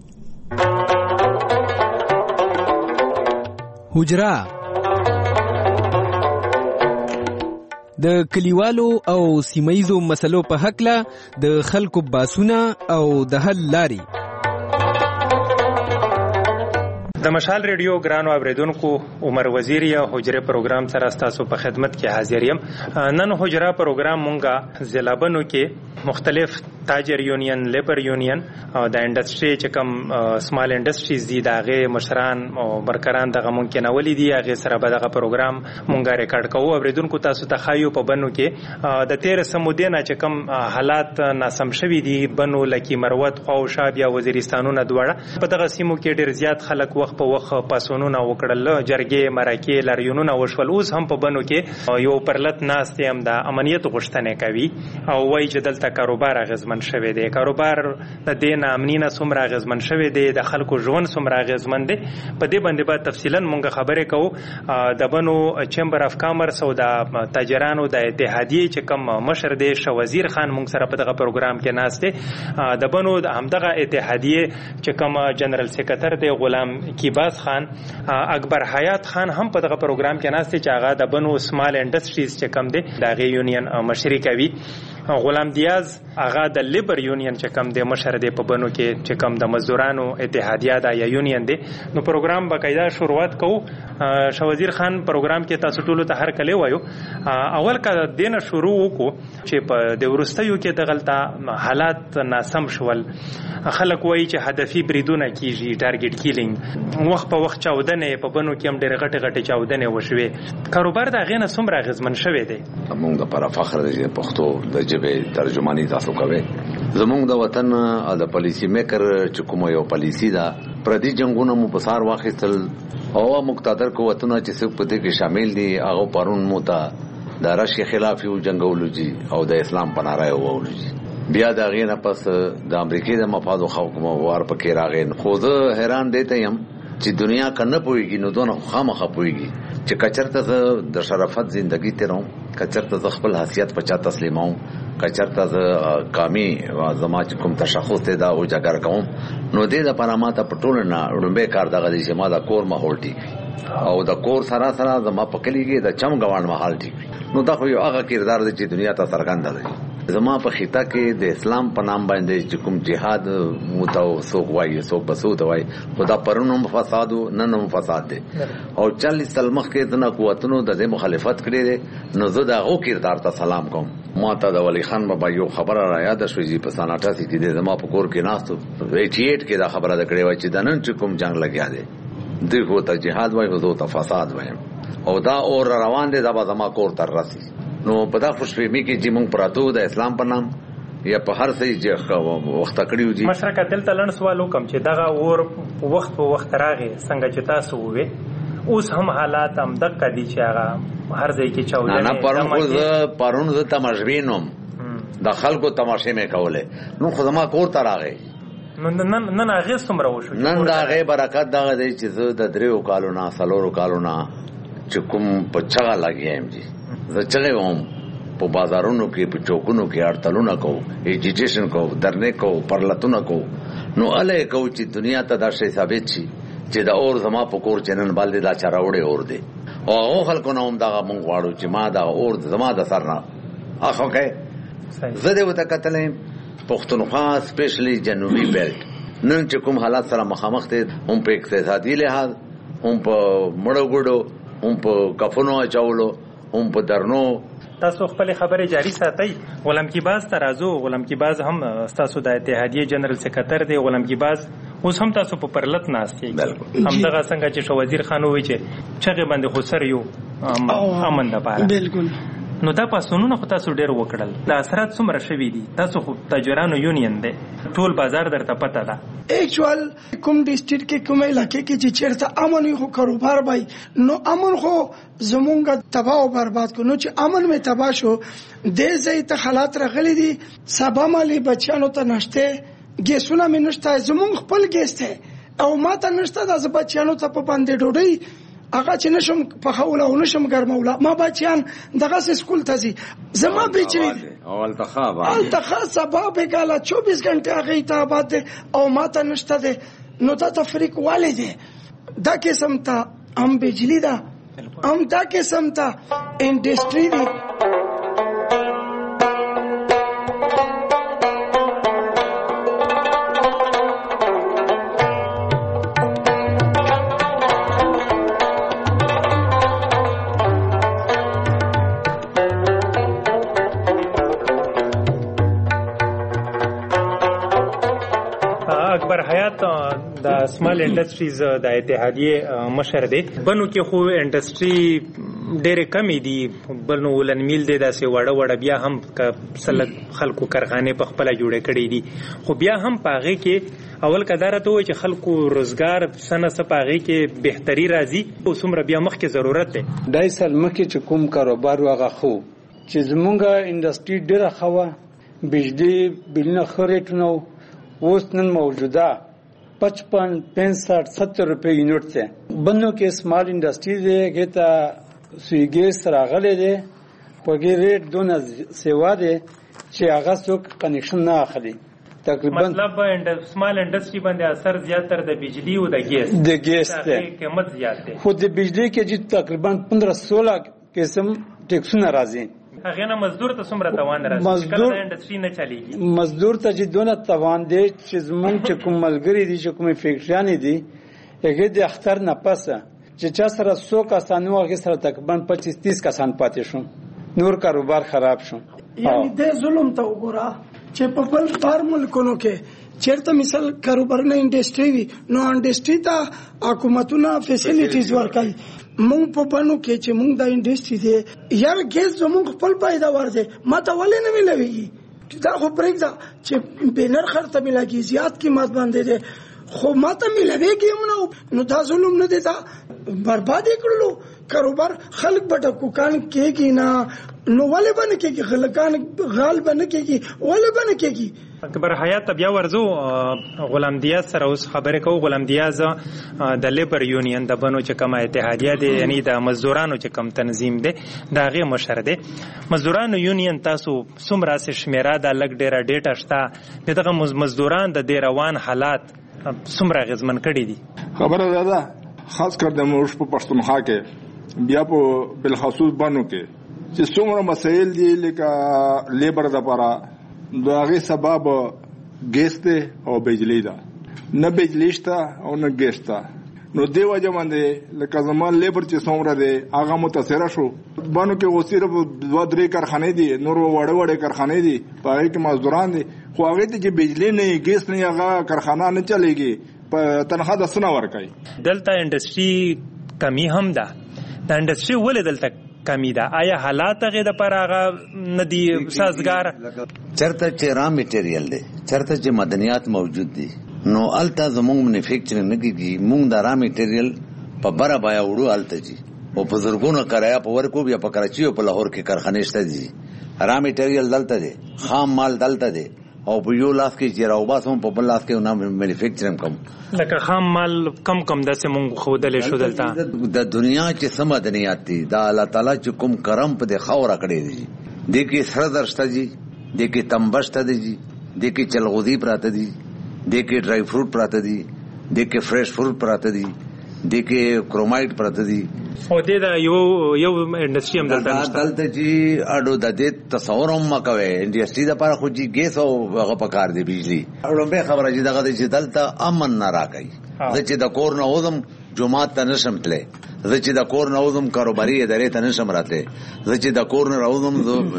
حجره د کلیوالو او سیمایزو مسلو په حق له د خلکو باسونه او د حل لاري. د مشال ریډیو ګرانو اوریدونکو، عمر وزیر یا حجره پروګرام سره تاسو په خدمت کې حاضر یم. نن حجره پروګرام مونږه ضلعبنو کې مختلف تاجر یونین، لیبر یونین او د انډستری چې کوم سمال انډستریز دي دغه مشران او برکران دغه ممکنه ولې دي هغه سره به دغه پروګرام مونږه ریکارډ کوو. اوریدونکو تاسو ته خایو په بنو کې د تیر سمودینه چې کوم حالات ناسم شوي دي بنو لکه مروت خو شاب یا وزیرستانونه دواړه په دغه سیمو کې ډیر زیات خلک وخت په وخت پاسونونه وکړل، جرګې مرکې لاریونونه وشول. اوس هم په بنو کې یو پرلط ناس هم د امنیت غوښتنه کوي او وایي چې دلته کاروبار اغیزمن شوی دی. کاروبار د دین امنیت څومره اغیزمن شوی دی، د خلکو ژوند څومره اغیزمن دی، په دې باندې به تفصیلا مونږ خبرې کوو. د بنو چیمبر اف کامرس او د تاجرانو د اتحادیه چې کوم مشر دی شاه وزیر خان مونږ سره په دغه پروګرام کې ناست دی. د بنو همدغه اتحادیه چې کوم جنرال سیکریټر دی غلام کیباس خان، اکبر حیات خان هم په دغه پروګرام کې ناست دي چې هغه د بنو سمال انډستریز چې کوم دی دغه یونین مشري کوي. غلام دیاز هغه د لیبر یونین چې کوم دی مشر دی په بنو کې چې کوم د مزدورانو اتحادیه دا یا یونین دی. نو پروګرام باقاعده شروعات کوو. شاه وزیر خان پروګرام کې تاسو ټول ته هر کله وایو اول کا دینه شروع وکړو چې په د ورستیو کې د غلطه حالات ناسم شول. خلک وایي چې هدفي بریدونه کیږي، ټارګټ کیلینګ، وخت په وخت چاودنه په بنو کې هم ډېر غټه غټه چاودنه وشوي. کاروبار دا غینه څومره غزمن شوی دی. موږ د پر فخر دی پښتو د جبه ترجمانی تاسو کوي. زموږ د وطن د پالیسی میکر چې کوم یو پالیسی دا پردي جنگونه مو په سار واخیستل او مقتدر قوتونه چې څه پته کې شامل دي هغه پرون مو ته د راشي خلاف یو جنگولوجي او د اسلام پنارای وولوجي. بیا دا غینه پس د امریکای د مفادو خلکو مو ور پکې راغین. خو زه حیران دیته یم چې دنیا کنه پويږي نو دونه خامخه پويږي چې کچرته د شرافت ژوندۍ تیروم، کچرته خپل حیثیت پچا تسلیموم، کچرته قامي زما چې کوم تشخص ته دا او جګر کوم. نو دې د پراماته پټول نه وړمبه کار دغه دي چې ما دا کور ماحول ټیک او د کور سره سره زما پکلیږي د چم غوان محل ټیک. نو دا خو یو هغه کردار دی چې دنیا ته څرګند دی. زما په خطه کې د اسلام په نام باندې چې کوم جهاد متو سوق وایي سوق بسود وایي خدا پرونم فساد نه نو فساد دی او چالیس سال مخکې د قوتونو د مخالفت کړي دي. نو زه دا غو کردار ته سلام کوم. ما ته د ولی خان بابا یو خبره را یاد شوې په سن اٹھاسی کې د زما په کور کې ناستو اٹھاسی کې دا خبره د کړي وای چې د نن چې کوم جنگ لګیا دی دغه ته جهاد وایي او ته فساد وایي او دا اور روان دي دا به زما کور تر راسي. نو په دا خوشفهمي کې چې موږ پراتو د اسلام په نام یا په هر څه چې وخت کړیو دي مشرکه دلته لن سوال وکم چې دغه اور وخت په وخت راغی څنګه چې تاسو وې اوس هم حالات هم دغه دي چې هغه هر ځای کې چاودنه نه پرون خو زه پرون زه تماشبینم د خلکو تماشې مې کوله. نو خو زما کور ته راغی. نن نن نن هغه څومره وشو نن دا هغه برکت دغه دی چې زه د دریو کالو نه سلورو کالو نه چې کوم په چغه لګیم دي زه چغه وم په بازارونو کې په چوکونو کې ارتلونه کو ایجیټیشن کو درنه کو پرلتونه کو. نو اله کو چې دنیا ته دا شی ثابت شي چې دا اور زما په کور چنن باندې دا چراوړې اور دی او هغه خلکو نه هم دا مونږ غواړو چې ما دا اور زما د سر نه اخو کې زه دې وته کتلې پښتونخوا سپیشلی جنوبي بیلټ نن چې کوم حالات سره مخامخ دي هم په اقتصادي لحاظ هم په مړو ګډو هم په کفنو اچولو هم په درنو. تاسو خپل خبره جاری ساتئ. غلام کیباز ترازو غلام کیباز هم تاسو د اتحادیه جنرال سکرټر دی. غلام کیباز اوس هم تاسو په پرلط ناست یې همدغه څنګه چې شو وزیر خان وی چې چغه باندې خو سر یو امن ده پاره بالکل. نو دا پاسونو خو تاسو ډیر وکړل د اثرات څومره شوي دي؟ تاسو خو تاجرانو یونین دی ټول بازار درته پته ده. ایکچوال کوم ډیسټریکټ کې کوم علاقې کې چې چیرته امن خو کاروبار بای نو امن خو زمونږه تباہ او برباد کو. نو چې امن می تباہ شو د زې ته حالات راغلي دي سبا مالي بچانو ته نشته ګیسونه مې نشته زمونږ خپل ګیس ته او ما ته نشته د بچانو ته په باندې ډوډۍ هغه چې نشم په خوله او نشم ګرموله ما بچیان دغه سکول ته ځي زما بچی اول تخاب اول تخاب سبا به کاله چوبیس غنټه هغه ته آباد ده او ما ته نشته ده. نو دا تفریق والے ده دا قسم ته هم بجلی ده هم دا قسم ته انډستری ده. د سمال انډستریز د اتحادیه مشر دی. بنو کې خو انډستری ډېرې کمې دي بل نو ولن میل دی داسې وړه وړه بیا هم سلک خلکو کارخانې په خپله جوړې کړې دي خو بیا هم په هغې کې اول کداره ته وایي چې خلکو روزګار څه نه څه په هغې کې بهتري راځي او څومره بیا مخکې ضرورت دی. ډای سال مخکې چې کوم کاروبار و هغه خو چې زمونږ انډستری ډېره ښه وه بجلي بلونه ښه ریټونه اوس نن موجوده پچپن پینسٹھ ستر روپے یونٹ تے بنو کے اسمال انڈسٹری دے گے تا سویگی سراغلے دے پگی ریٹ دون سیوا دے چی آغا سوک کنیکشن نہ اخلی تقریبا مطلب اسمال انڈسٹری بندے اثر زیادتر د بجلی او د گیس د گیس تے قیمت زیات تے خود بجلی کے جی تقریبا پندرہ سولہ قسم ټیکسونه راځي هغه نه مزدور ته څومره توان راځي کله د انډستری نه چلیږي مزدور ته چې دونه توان دی چې زمونږ چې کوم ملګری دي چې کومې فیکټریانې دي هغه د اختر نه پسه چې چا سره څو کسان وو هغه سره تقریبا پچیس تیس کسان پاتې شو نور کاروبار خراب شو. یعنی د ظلم ته وګوره چې په بل بار ملکونو کې چیرته مثال کاروبار نه انډستری وي نو انډستری ته حکومتونه فیسیلیټیز ورکوي. مونږ په بانو کې چې مونږ د انډستری دی یار ګیس زمونږ خپل پیداوار دی ما ته ولې نه ملوي دا خو پرېږده چې بینر خرته ملاږي زیات قیمت باندې دی خو ما ته ملويږي هم نو دا ظلم نه دی دا برباد کړلو کاروبار خلک به ټکوکان کېږي نه نو ولې به نه کېږي خلکان غال به نه کېږي ولې به نه کېږي. اکبر حیات بیا ورزو غلام دیاز سره اوس خبرې کوو. غلام دیاز د لیبر یونین د بنو چې کومه اتحادیه دی یعنی د مزدورانو چې کوم تنظیم دی د هغې مشر دی. مزدورانو یونین تاسو څومره سې شمیره دا لږ ډېره ډېټه شته د دغه مزدوران د دې روان حالات څومره اغېزمن کړي دي؟ خبره دا ده خاص کر د موږ په پښتونخوا کې بیا په بالخصوص بنو کې چې څومره مسایل دي لکه لیبر دپاره د هغې سبب ګیس دی او بجلی ده نه بجلی شته او نه ګیس شته نو دې وجه باندې لکه زما لیبر چې څومره دی هغه متاثره شو. بانو کې اوس صرف دوه درې کارخانې دي نور وړه وړه کارخانې دي په هغې کې مزدوران دي خو هغې ته چې بجلی نه وي ګیس نه وي هغه کارخانه نه چلېږي په تنخوا د څه نه ورکوي. دلته انډسټري کمی هم ده د انډسټري ولې دلته کمی ده؟ آیا حالات هغې دپاره هغه نه دي سازګار؟ چرته چې را میټیریل دی چرته چې مدنیات موجود دي نو هلته زمونږ منیفیکچرینګ نه کېږي. مونږ د را میټیریل په بره بیه وړو هلته ځي او په زرګونو کرایه په ورکو بیا په کراچي او په لاهور کې کارخانې شته دي. را میټیریل دلته دی خام مال دلته دی او په یو لاس کې چې راوباسو په بل لاس کې نه مینیفیکچرینګ کوم لکه خام مال کم کم داسې مونږ ښودلی شو دلته د دنیا چې څه مدنیات دي دا الله تعالی چې کوم کرم په دې خاوره کړی دی دې کې سره در شته دي دې کې تمبه شته دي دې کې چلغوزي پراته دي دې کې ډرای فروټ پراته دي د کې فرش فروټ پراته دي، د کې کرومایټ پراته دي، او د دا یو یو انډستری هم دلته نشته. دلته چې اډو د دې تصور هم مکوي انډستری د لپاره خو چې ګیس او هغه پکار دی بجلی. لومبه خبره چې دغه چې دلته امن نه راکړي. زه چې د کور نه وځم جمعات ته نشم تللی، زه چې د کور نه وځم کاروباري ادارې ته نشم راتلی، زه چې د کور نه راوځم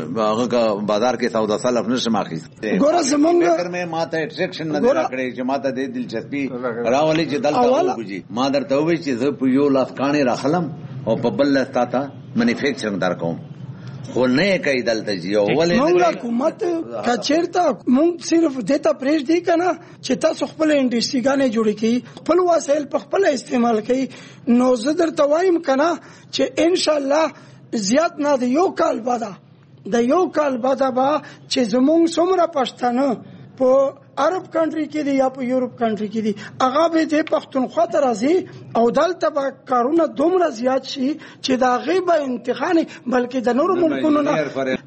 هغه بازار کې سودا سلف نشم اخیستی. ګوره زمونږ فکر مې ما ته اټریکشن نه دی راکړی چې ما ته دې دلچسپي راولي چې دلته وګوري. ما درته ووایي چې زه په یو لاس کاڼې راخلم او په بل لاس تا ته مینوفیکچرینګ در کوم، خو نه کوي دلته یو ولې موږ حکومت کچیرته موږ صرف دیتا پریش دی کنه چې تاسو خپل انډستریګانې جوړې کړئ، خپل وسایل په خپل استعمال کړئ. نو زه درته وایم کنه چې ان شاء الله زیات نه د یو کال بعد د یو کال بعد به چې زموږ څومره پښتانه په عرب کنټری کې دي یا په یورپ کنټری کې دي هغه به د پښتونخوا ته راځي او دلته به کارونه دومره زیات شي چې دا غیبه امتحان بلکې د نورو ملکونو نه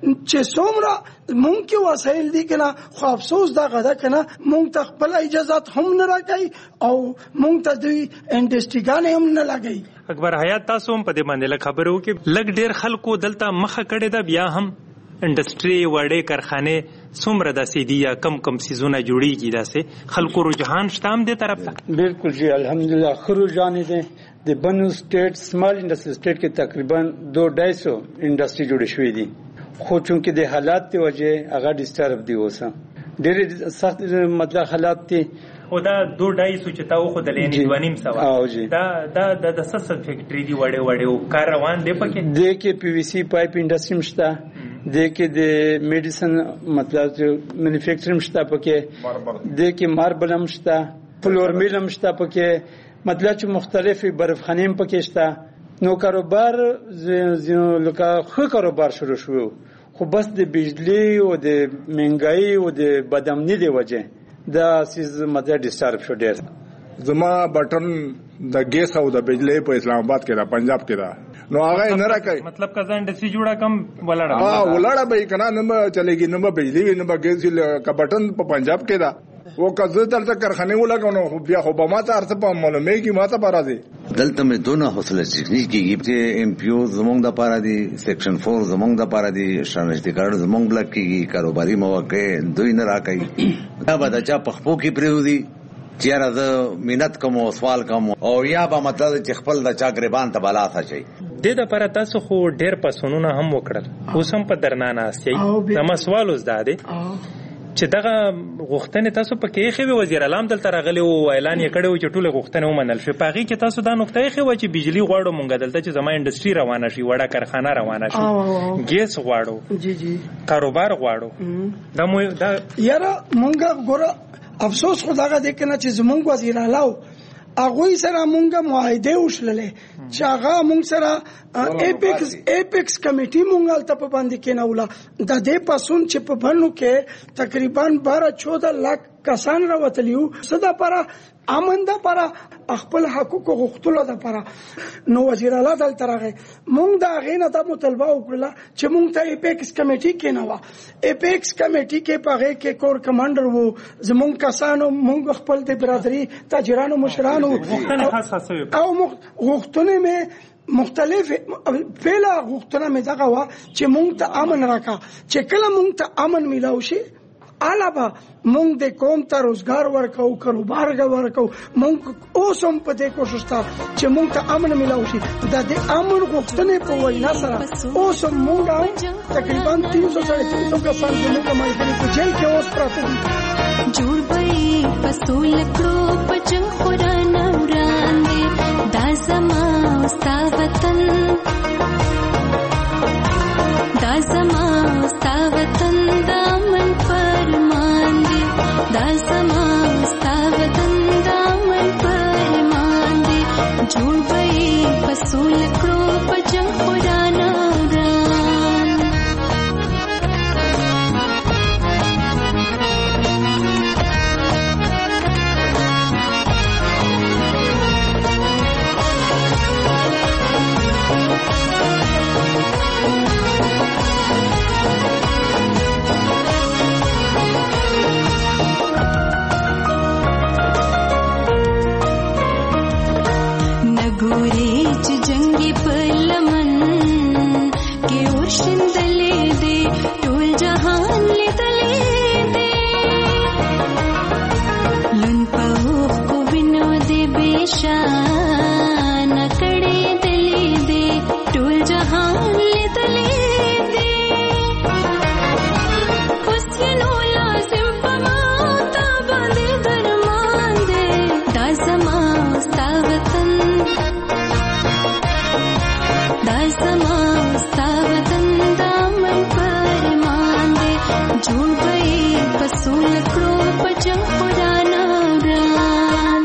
چې څومره مونږ کې وسایل دي کنه. خو افسوس دا غدا کنه مونږ ته خپل اجازهات هم نه راکړي او مونږ ته دوی انډستریګانې هم نه لګي. اکبر حیات تاسو هم په دې باندې خبرو کې لګ ډیر خلکو دلته مخه کړي دا بیا هم انډستری وړې کارخانه څومره داسې دي یا کم کم سیزونه جوړیږي داسې خلکو رجحان شته هم دې طرف ته؟ بالکل جی الحمدلله ښه رجحان دی. د بنو سټیټ سمال انډستری سټیټ کې تقریبا دو ډای سو انډستری جوړې شوې دي، خو چونکې د حالات دی وجه هغه ډیسټرب دی اوسه ډېر سخت مطلب حالات دي. او دا دو ډای سو چې تا وخو د لینې دوانیم سوا دا دا د سس فیکټری دی وړې وړې کار روان دی پکې د کې پی وی سی پایپ انډستری مشته، د کې د میډیسن مطلب مینوفیکچرینګ مشته پکې، د کې ماربل هم شته، فلور میل هم شته پکې، مطلب چې مختلفې برفخانې هم پکې شته. نو کاروبار لکه ښه کاروبار شروع شو، خو بس د بجلی او د مهنګایي او د بدامني دی وجه دا سیز مطلب ډیسټرب شو ډیر. زما بټن د ګیس او د بجلی په اسلام آباد کې دا پنجاب کې دا نو هغه نه راکای مطلب کزه انډستری جوړه کم ولاړه ها ولاړه به کنه نه چلےږي نه به بجلی نه به ګیس کا بټن په پنجاب کې دا و کزه دلته کارخانه ولګونو بیا خو به ما ته ارته په معلومه کې ما ته پارا دي دلته مې دونه حوصله ټیکنیک کې چې ایم پی او زمونږ د پارا دي، سیکشن چار زمونږ د پارا دي، شناختی کارت زمونږ بلک کې کاروباري مواقع دوی نه راکای. دا به د چا په خپو کې پریودي چیرې زه مینت کوم او سوال کوم او یا به مطلب چې خپل د چا ګریبان ته بلا ثاچي. د دې لپاره تاسو خو ډېر پسونونه هم وکړل، اوس هم په درنانه استي زما سوال اوس دا دی چې دغه غوښتنې تاسو په کې خو وزیر اعظم دلته راغلی او اعلان یې کړی چې ټول غوښتنې ومنل شي. په هغه کې تاسو دا نقطه یې خو چې بجلی غواړو مونږ دلته چې زما انډستری روانه شي، وړه کارخانه روانه شي، ګیس غواړو، جی جی کاروبار غواړو. دا مو دا یاره مونږ ګوره افسوس خداغه دې کنه چې زمونږ وزیر اعظم هغه سره مونږه معاهده وشللې چې هغه مونږ سره ایپیکس ایپیکس کمیټي مونږ ته په باندې کېنوله د دې پاسون چې په بنو کې تقریبا بارہ چودہ لاکھ کسان راوتلیو صدا پر امنده پر خپل حقوق غوښتلو د پر نو وزیر اعلی دلته راغی. مونږ دا غینه ته مطالبه وکړه چې مونږ ته ایپیکس کمیټي کې نه و ایپیکس کمیټي کې پغه کې کور کمانډر وو زمونږ کسانو مونږ خپل د برادری تاجرانو مشرانو او غوښتنه مې مختلف پیلا غوښتنه مې دغه وا چې مونږ ته امن راکا چې کله مونږ ته امن ملاو شي علاوه مونږ د قوم ته روزګار ورکو، کاروبار ورکو. مونږ اوس هم په دې کوشش تا چې مونږ ته امن ملاو شي. د دې امن غوښتنې په وینا سره اوس هم مونږ تقریبا تین سو ساڑھے تین سو کسان زموږ ملګري په جیل کې اوس پراته دي. جوړ به پسو لکړو پچن قران وړاندې دا زما ستا وطن، دا زما ستا وطن دا من فرمان دی، دا زما ستا وطن دا من فرمان دی. جوړ به پسو لکړو پچن قران وړاندې پچنګ خورانه وران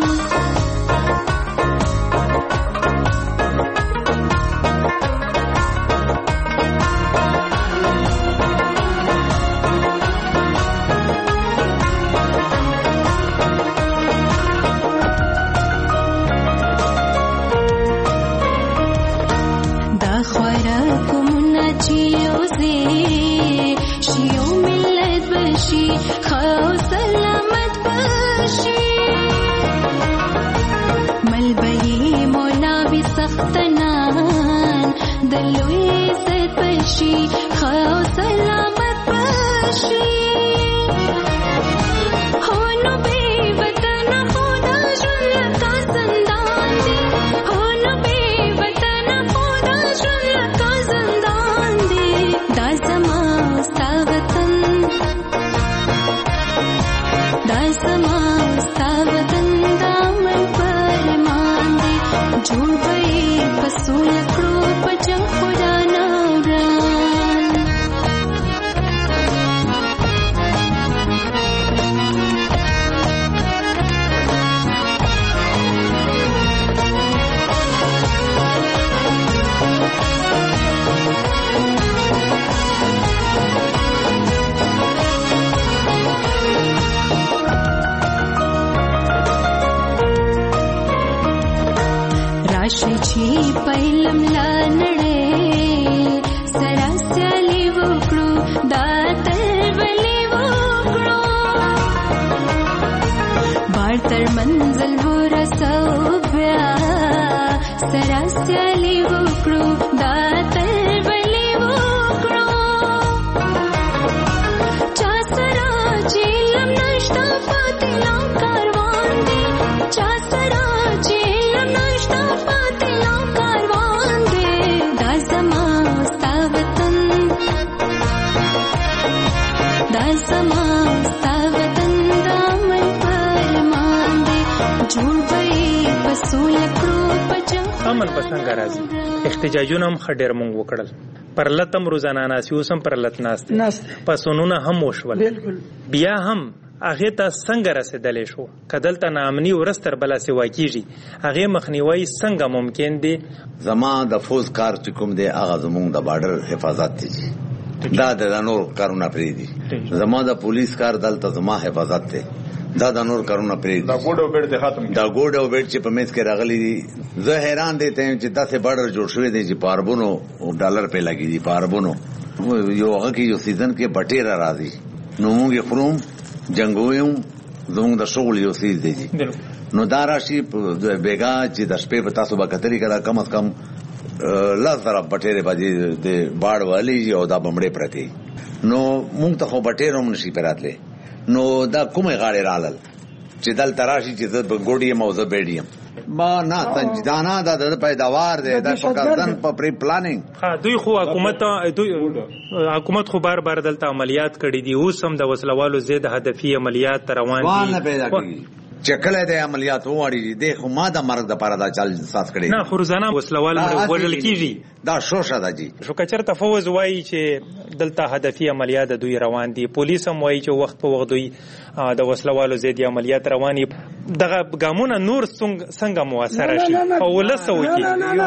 دا خوراکونه چې یوځې شي یو ملت بشي ښه او سلامت بشي مل به یې مولا وي سختنان د لوی عزت بشي ښه او سلامت بشي هو نو بې وطنه خو دا ژوند لکه زندان دی هو نو بې وطنه خو دا ژوند لکه زندان دی دا زما ستا وطن دا زما ستا وطن دا من فرمان دی جوړ به یې په سوله کړو په جنګ خورانه وران راشي چې پهلم لا نړۍ سره سیالي وکړو دا تلولي وکړو بار تر منزل ورسو بیا سره سیالي وکړو دا تلولي وکړو چا سره چې علم نشته پاتې لا کاروان دی چا سره چې علم نشته پاتې لا کاروان دی دا زما ستا وطن دا زما ستا وطن دا من فرمان دی جوړ به یې په سوله کړو په جنګ امن په څنګه راځي احتجاجونه هم ښه ډېر مونږ وکړل پر لتم روزانه ناسي اوس هم پر لت ناست پسونونه هم وشول بیا هم هغه ته څنګه رسیدلی شو که دلته ناامني ورځ تر بله سوا کېږي هغې مخنیوی څنګه ممکن دی زما د فوز کار چې کوم دی هغه زمونږ د بارډر حفاظت دی دا د نور کارونه پرېږدي زما د پولیس کار دلته زما حفاظت دی دا د نور کارونه پرېږدي دا ګوډ او بیډ دی ختم دا ګوډ او بیډ چې په میز کې راغلي دي زه حیران دی ته چې داسې بارډر جوړ شوی دی چې په اربونو ډالر پې لګي دي په اربونو یو هغه کې یو سیزن کې بټې را راځي نو موږ یې خورو جنګویم زموږ د شغل یو سیز دی نو دا راشي بیګا چې د شپې په تاسو به کتلي که دا کم از کم لس زره بټېرې به د باړ والیږي او دا بمړې پرتې نو موږ ته خو بټېر هم نشي پې راتلی نو دا کومې غاړې رالل چې دلته راشي چې زه به ګوډ یم او زه بیډ یم ما نه سنجیدانه دا د پیداوار دی دا په کردن په پری پلانینګ ها دوی خو حکومت دوی حکومت خو بار بار دلته عملیات کړي دي اوس هم د وسلوالو ضد هدفي عملیات روان دي وانه پیدا کړي چې کله د عملیات وواړي دي خو ما د مرګ د پاره دا چل ساس کړي نه خو روزانه وسلوال وژل کیږي دا شوشه ده جی شو کچرته فوز وایي چې دلته هدفي عملیات دوی روان دي پولیس هم وایي چې وخت په وخت دوی د وسلوالو ضد عملیات رواني دغه ګامونه نور څنګه موثره شي او ولسه وکړي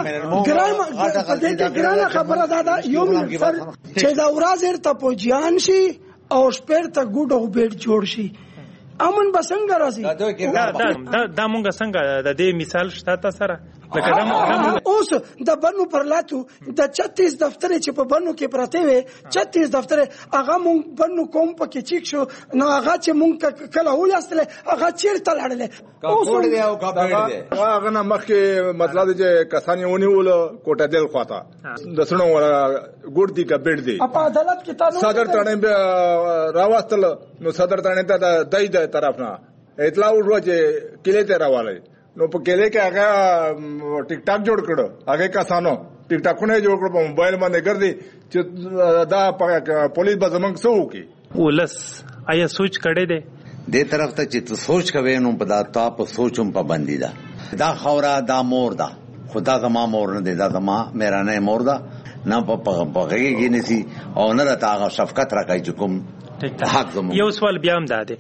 ګرانه خبره ده یو چې دا ورځ ته پوجیان شي او شپږ ته ګډ او بیډ جوړ شي امن به څنګه راځي دا دا مونږ څنګه د دې مثال شته تاسو سره اوس د بنو پر لاتو د چتیس دفتر چې په بنو کې پراته وي چتیس دفتر هغه مونږ بنو کوم پکې چیک شو نو هغه چې مونږ کله ولاستله هغه چیرته لاړل اوس دی او کاپړ دی هغه نه مخکې مطلب چې کسانی ونیول کوټه دل خواته د سړو ولا ګور دی کاپړ دی په عدالت کې تاسو صدر تانه راوستل نو صدر تانه ته دای د طرف نه اطلاع ورو چې کله ته راواله نو په کله کې هغه ټیک ټاک جوړ کړو هغه کسانو ټیک ټاکونه جوړ کړو په موبایل باندې ګرځي چې دا پولیس به زمونږ څه وکړي ولس آیا سوچ کړي دي دې طرف ته چې ته سوچ کوي نو په دا تا په سوچم پابندي ده دا خورا دا مور ده خدا زما مور نه دی دا زما میرانه مور ده نه په پغېږي نسی او نه راته هغه شفقت راکای چې کوم حق زموږ یو سوال بیا هم ده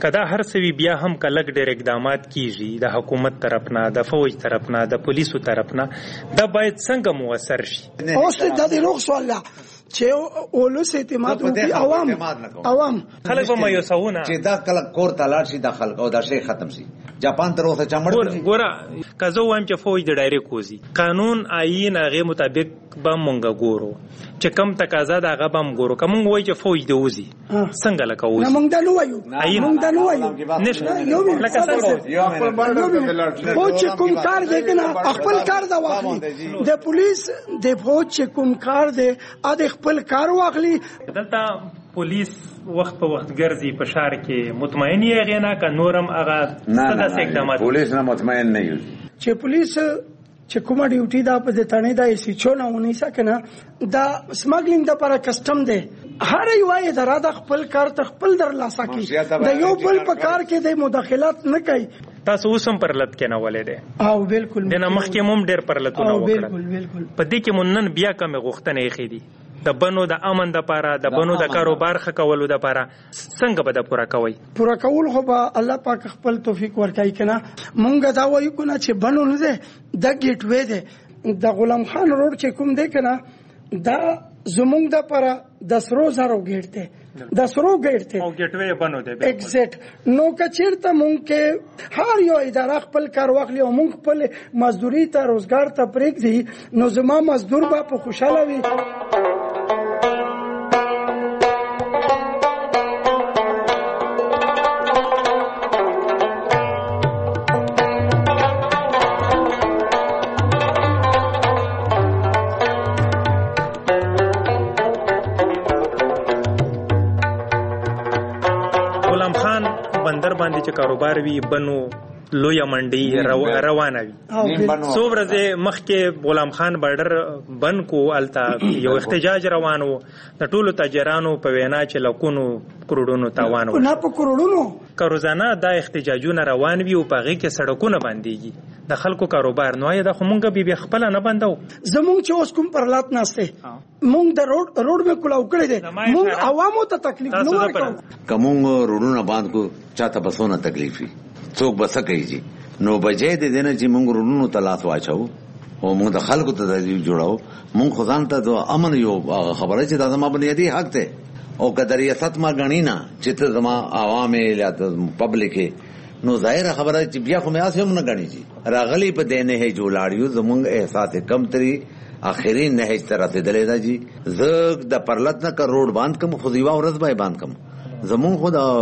کدا هر سوي بیا هم کلک ډېر اقدامات کیږي د حکومت طرفنا د فوج طرفنا د پولیسو طرفنا دا باید څنګه موثر شي. اوس د دې روغ سوال لا چې اولس اعتماد وکړي عوام عوام خلک به مایوسونه چې دا کله کور تلاړ شي د خلک او دا شی ختم شي. جاپان تر اوسه چمړ ګوره کزو وایم چې فوج د ډایرکټ کوزي قانون آئین هغه مطابق به مونږ ګورو چې کم تقاضا دا هغه به مونږ ګورو کوم وای چې فوج دی وزي څنګه لکه وزي نه مونږ دا نو وایو مونږ دا نو وایو نشته لکه څنګه فوج کوم کار دی کنه خپل کار دا واخلي د پولیس د فوج کوم کار دی ا د خپل کار واخلي. دلته پولیس وخت په وخت ګرځي په شهر کې مطمئن یې غینا کا نورم هغه ستاسو اقدامات پولیس نه مطمئن نه یو چې پولیس چې کومه ډیوټي دا په ځتانه دا سی چونه ونی سکنه دا سمګلینګ د پر کسٹم دی هر یو یې دراده خپل کار ته خپل در لاسا کی د یو بل په کار کې د مداخلت نه کوي. تاسو اوسم پرلط کې نه ولې ده او بالکل د نه مخکې موم ډېر پرلطونه وکړه بالکل بالکل په دې کې مونږ نن بیا کوم غوښتنه یې خېدي د بنو د امن د پاره د بنو د کاروبار ښه کولو د پاره څنګه به د پوره کوي پوره کول خو به الله پاک خپل توفیق ورکړي کنه. مونږ دا وایو کنه چې بنو نه ده د گیټ وې ده د غلام خان روډ چې کوم ده کنه دا زمونږ د پاره د سرو زرو گیټ ده د سرو گیټ ته او گیټ وې بنو ده ایگزیکټ نو کچیرته مونږ کې هر یو اداره خپل کار واخلي او مونږ خپل مزدوري ته روزګار ته پرېږدي نو زما مزدور به په خوشاله وي. بندر باندې چې کاروبار وی بنو لوی منډي روانه وي څو ورځې مخکې غلام خان بارډر بند کو التا یو احتجاج روانو د ټولو تاجرانو په وینا چې لکونو کروڑونو تاوان نه په کروڑونو کروزانه دا احتجاجونه روان وي او په هغه کې سړکونه باندېږي د خلکو کاروبار نو د خمونګه بي خپل نه بندو زمونږ چې اوس کوم پرلات ناشته مونږ د روډ روډ مې کولاو کړی دي مونږ عوامو ته تکلیف نه ورکو کوم روډونه باندې کو چاته بسونه تکلیفي څوک بس کوي جی نو بجې د دینه چې مونږ رونو تلاش واچو او مونږ د خلکو ته تدریب جوړاو مونږ خدان ته د امن یو خبره چې د زما بنیادی حق ته او قدریت ما غنینا چې ته زما عوامه لا پبلک نو ظاهر خبره چې بیا خو مې اسه هم نه غنی جی راغلی په دینه هي جوړاړیو زمونږ احساس کم تری اخري نه تر رسیدلې دا جی زګ د پرلط نه کروڑ باندې کوم خو دیوا ورځ به باندې کوم زمون خو د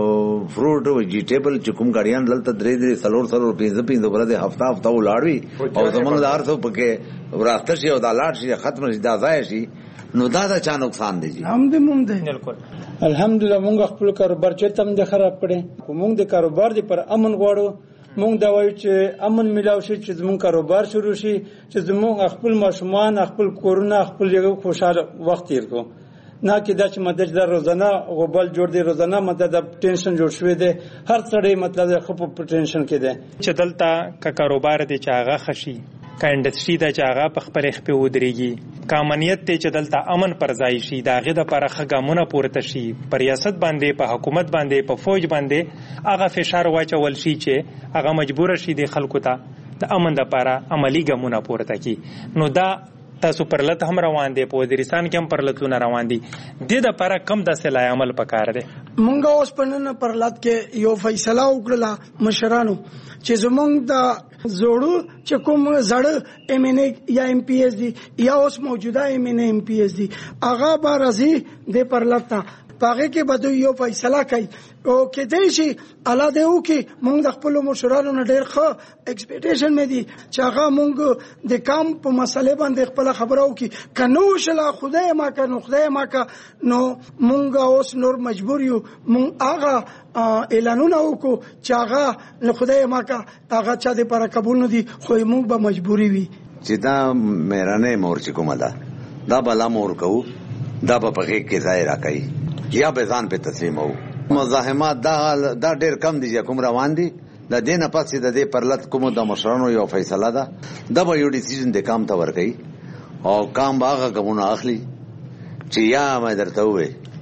فروټ او ویجیټیبل چې کوم غاډیان دلته درې درې سلور سلور پنځه پنځه ورځې هفته هفته ولاړوي او زمون د ارثو پکې وراسته شي او د لاړ شي ختم شي دا ځای شي نو دا دا چا نقصان دی جی هم دې مونږ دی بالکل الحمدلله مونږ خپل کاروبار چې تم د خراب کړي مونږ د کاروبار دی پر امن غواړو مونږ دا وایو چې امن ملاو شي چې زمون کاروبار شروع شي چې زمون خپل ماشومان خپل کورونه خپل یو خوشاله وخت تیر کو نه کې دا چې مدد در روزانه غوبل جوړ دی روزانه مدد ټینشن جوړ شوی دی هر څړې مطلب خو په ټینشن کې دی چې دلته کا کاروبار دی چې هغه خشي کا انډستری دا چې هغه په خپل خپل ودرېږي کا امنیت ته چې دلته امن پر ځای شي دا غي د پر خګامونه پورته شي پر ریاست باندې په حکومت باندې په فوج باندې هغه فشار واچول شي چې هغه مجبور شي د خلکو ته د امن لپاره عملی ګامونه پورته کی نو دا تاسو پرلط هم روان دي په وزیرستان کې هم پرلطونه روان دي د د لپاره کم د سلای عمل پکار دي مونږ اوس پنن پرلط کې یو فیصله وکړه مشرانو چې زمونږ د زوړو چې کوم زړه ایم ان ای یا ایم پی ایس دي یا اوس موجوده ایم ان ای ایم پی ایس دي هغه به راځي د پرلط ته پاګه کې بده یو فیصله کوي او کې دی شي الله دې وکي مونږ د خپل مشرانو نه ډېر ښه ایکسپیکټیشن مې دي چې هغه مونږ د کام په مسلې باندې خپل خبرو وکي کنو شلا خدای ما کنو خدای ما کا نو مونږ اوس نور مجبور یو مونږ هغه اعلانونه وکړو چې هغه نو خدای ما کا هغه چا دې پر قبول نه دي خو مونږ به مجبوری وي چې دا مېرانه مورچ کومه ده دا بلا مور کو دا په پخې کې ځای راکړي یا به ځان په تسلیم وو مزاحمات دا دا ډېر کم دي کوم روان دي د دې نه پاتې د دې پرلط کوم د مشرانو یو فیصله ده دا به یو ډیسیژن د کام ته ورګي او کام باغه کومه اخلي چې یا مې درته وې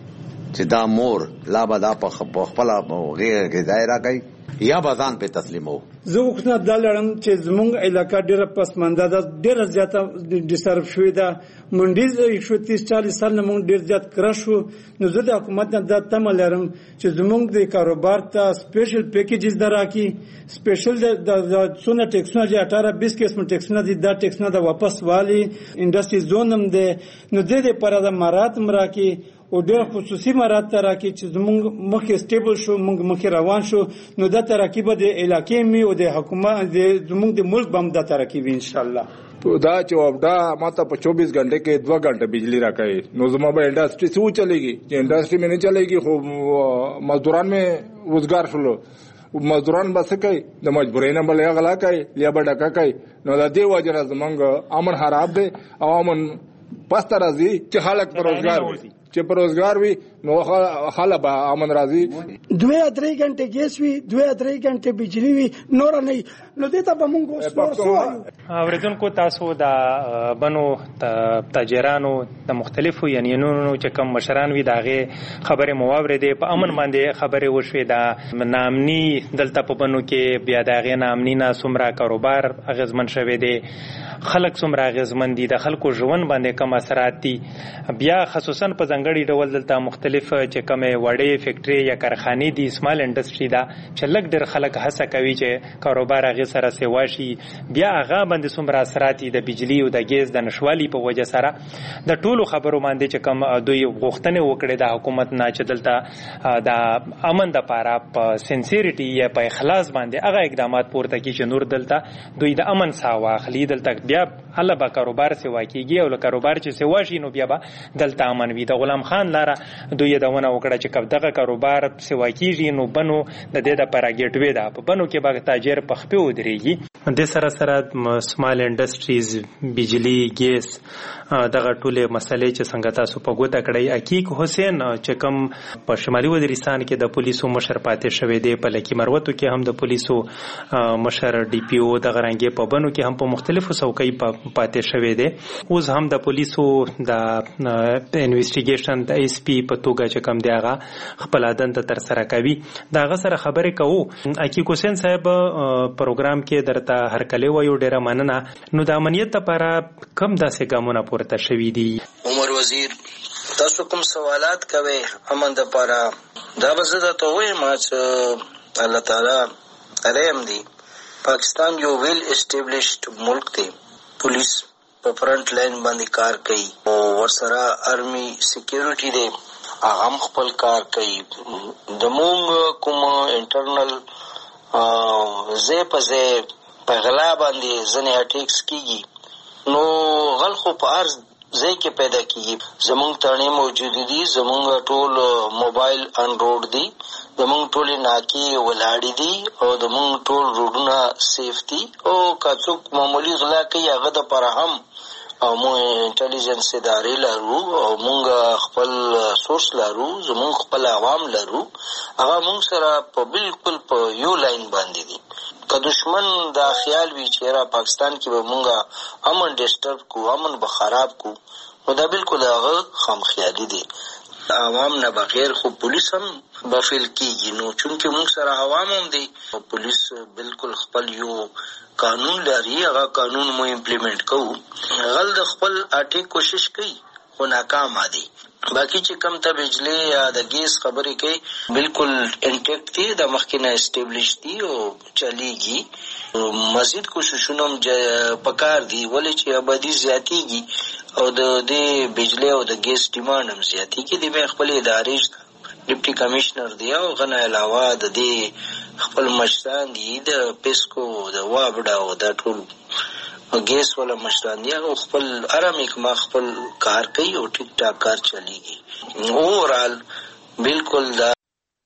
چې دا مور لا به دا په خپل غیر کې دایره کوي یا بازان په تسلیمو. زه وختونه دا لرم چې زمونږ علاقہ ډیره پسمانده ده، ډیره زیاته ډیسټرب شوې ده. منډیز شو تیس چالیس سال نه مونږ ډیر زیات کرا شو. نو زه د حکومت نه دا تمه لرم چې زمونږ د کاروبار ته سپیشل پیکیجز دراکي، سپیشل د څونه ټیکسونه چې اٹھارہ بیس قسم ټیکسونه دي دا ټیکسونه د واپس والی انډستری زون هم ده. نو د دې پر د مرات مراکي او ډېر خصوصي مراد تراکي چې زموږ مخکې سټیبل شو، موږ مخکې روان شو. نو دا تراکیب د علاقې می او د حکومت د زموږ د ملک بم دا تراکیب ان شاء الله. تو دا چې وبدا ماته په چوبیس غنټه کې دو غنټه بجلی راکړي نو زما به انډستری څو چلےږي؟ چې انډستری مې نه چلےږي خو مزدوران مې روزګار شلو، مزدوران بس کوي د مجبورۍ نه بلې غلا کوي یا به ډکه کوي. نو د دې وجه زمونږ امن خراب دی او امن پس راځي چې خلک پر روزګار وي، چې پر روزګار وي نو خاله به امن راځي. دوه درې غنټه ګیس وي، دوه درې غنټه بجلی وي، نور نه. نو دې ته به موږ اوس اوریدونکو تاسو د بنو تاجرانو د مختلفو یونینونو چې کوم مشران وي داغه خبره مواورې دي په امن باندې خبره وشوي. دا نامني دلته په بنو کې بیا داغه نامني نه سمرا کاروبار اغیزمن شوي دي، خلک سمرا اغیزمن دي، د خلکو ژوند باندې کم اثرات دي. بیا خصوصا په ځنګړي ډول دلته مختلف چې کومه وړې فیکټری یا کارخانې دي، سمال انډستری دا چې لږ ډېر خلک هڅه کوي چې کاروبار هغه سره سیوا شي. بیا هغه باندې څومره اثرات د بجلی او د ګیس د نشوالي په وجه سره د ټولو خبرو باندې چې کوم دوی غوښتنې وکړي د حکومت نه چې دلته د امن د پاره په سنسیریټي یا په اخلاص باندې هغه اقدامات پورته کړي چې نور دلته دوی د امن ساوا اخلي. دلته بیا الله به کاروبار سیوا کیږي او له کاروبار چې سیوا شي نو بیا به دلته امن وي. د غلام خان لاره دوی دونه وکړه چې کله دغه کاروبار سیوا کیږي نو بنو د دې د پراګټ وې دا په بنو کې به تاجر په خپل ودرېږي. د سره سره سمال انډستریز، بجلی، ګیس، دغه ټولې مسلې چې څنګه تاسو په ګوته کړی. حقیق حسین چې کوم په شمالي وزیرستان کې د پولیسو مشر پاتې شوی دی، په لکی مروتو کې هم د پولیسو مشر ډي پی او د غرنګي په بنو کې هم په مختلفو څوکۍ پاتې شوی دی. اوس هم د پولیسو د انویسټیګیشن د ایس پی په توګه چې کوم دی هغه خپل دنده تر سره کوي. دا غا سره خبرې کوو. حقیق حسین صاحب پروګرام کې درته هر کله وایو ډیره مننه. نو د امنیت لپاره کم داسې ګامونه پورته شوي دي؟ عمر وزیر تاسو کوم سوالات کوي امن لپاره دا به زه درته وایم چې الله تعالی رحم دی. پاکستان یو ویل اسټیبلیشډ ملک دی، پولیس په فرنٹ لاین باندې کار کوي او ورسره آرمی سکیورټي دی هغه هم خپل کار کوي. د مونږ کوم انټرنل زه په زه په غلا باندې ځنې اټیکس کیږي نو غل خو په ارز ځای کې پیدا کیږي. زمونږ تاڼې موجود دي، زمونږ ټول موبایل ان روډ دي، زمونږ ټول ناکې ولاړې دي او زمونږ ټول روډونه سیف دي. او که څوک معمولی غلا کوي هغه دپاره هم او مونږ انټیلیجنس ادارې لرو او مونږ خپل سورس لرو، زمونږ خپل عوام لرو، هغه مونږ سره په بالکل په یو لاین باندې دي. که دشمن دا خیال وي چې را پاکستان کې به مونږ امن ډسټرب کو، امن به خراب کو، نو دا بالکل هغه خام خیالي دی. عوام نه بغیر خو پولیس هم بفیل کیږي. نو چونکه مونږ سره عوام هم دی، پولیس بالکل خپل یو قانون لري، هغه قانون مو امپلیمنٹ کوو. غل د خپل اټي کوشش کوي خو ناکام دي. باقی چې کم ته بجلی یا د ګیس خبرې کوي بالکل انټیکټ دي، د مخکې نه اسټیبلیش دي او چلیږي. مزید کوششونه هم پکار دي ولې چې آبادي زیاتیږي او د دې بجلی او د ګیس ډیمانډ هم زیاتیږي. د بیا خپل ادارې ډیپټي کمشنر دی او غنه علاوه د دې خپل مشران دي د پیسکو د وابډا او د ټول ګیس ولا مشران دي او خپل ارامک ما خپل کار کوي او ټیک ټاک کار چلیږي. اوورال بالکل دا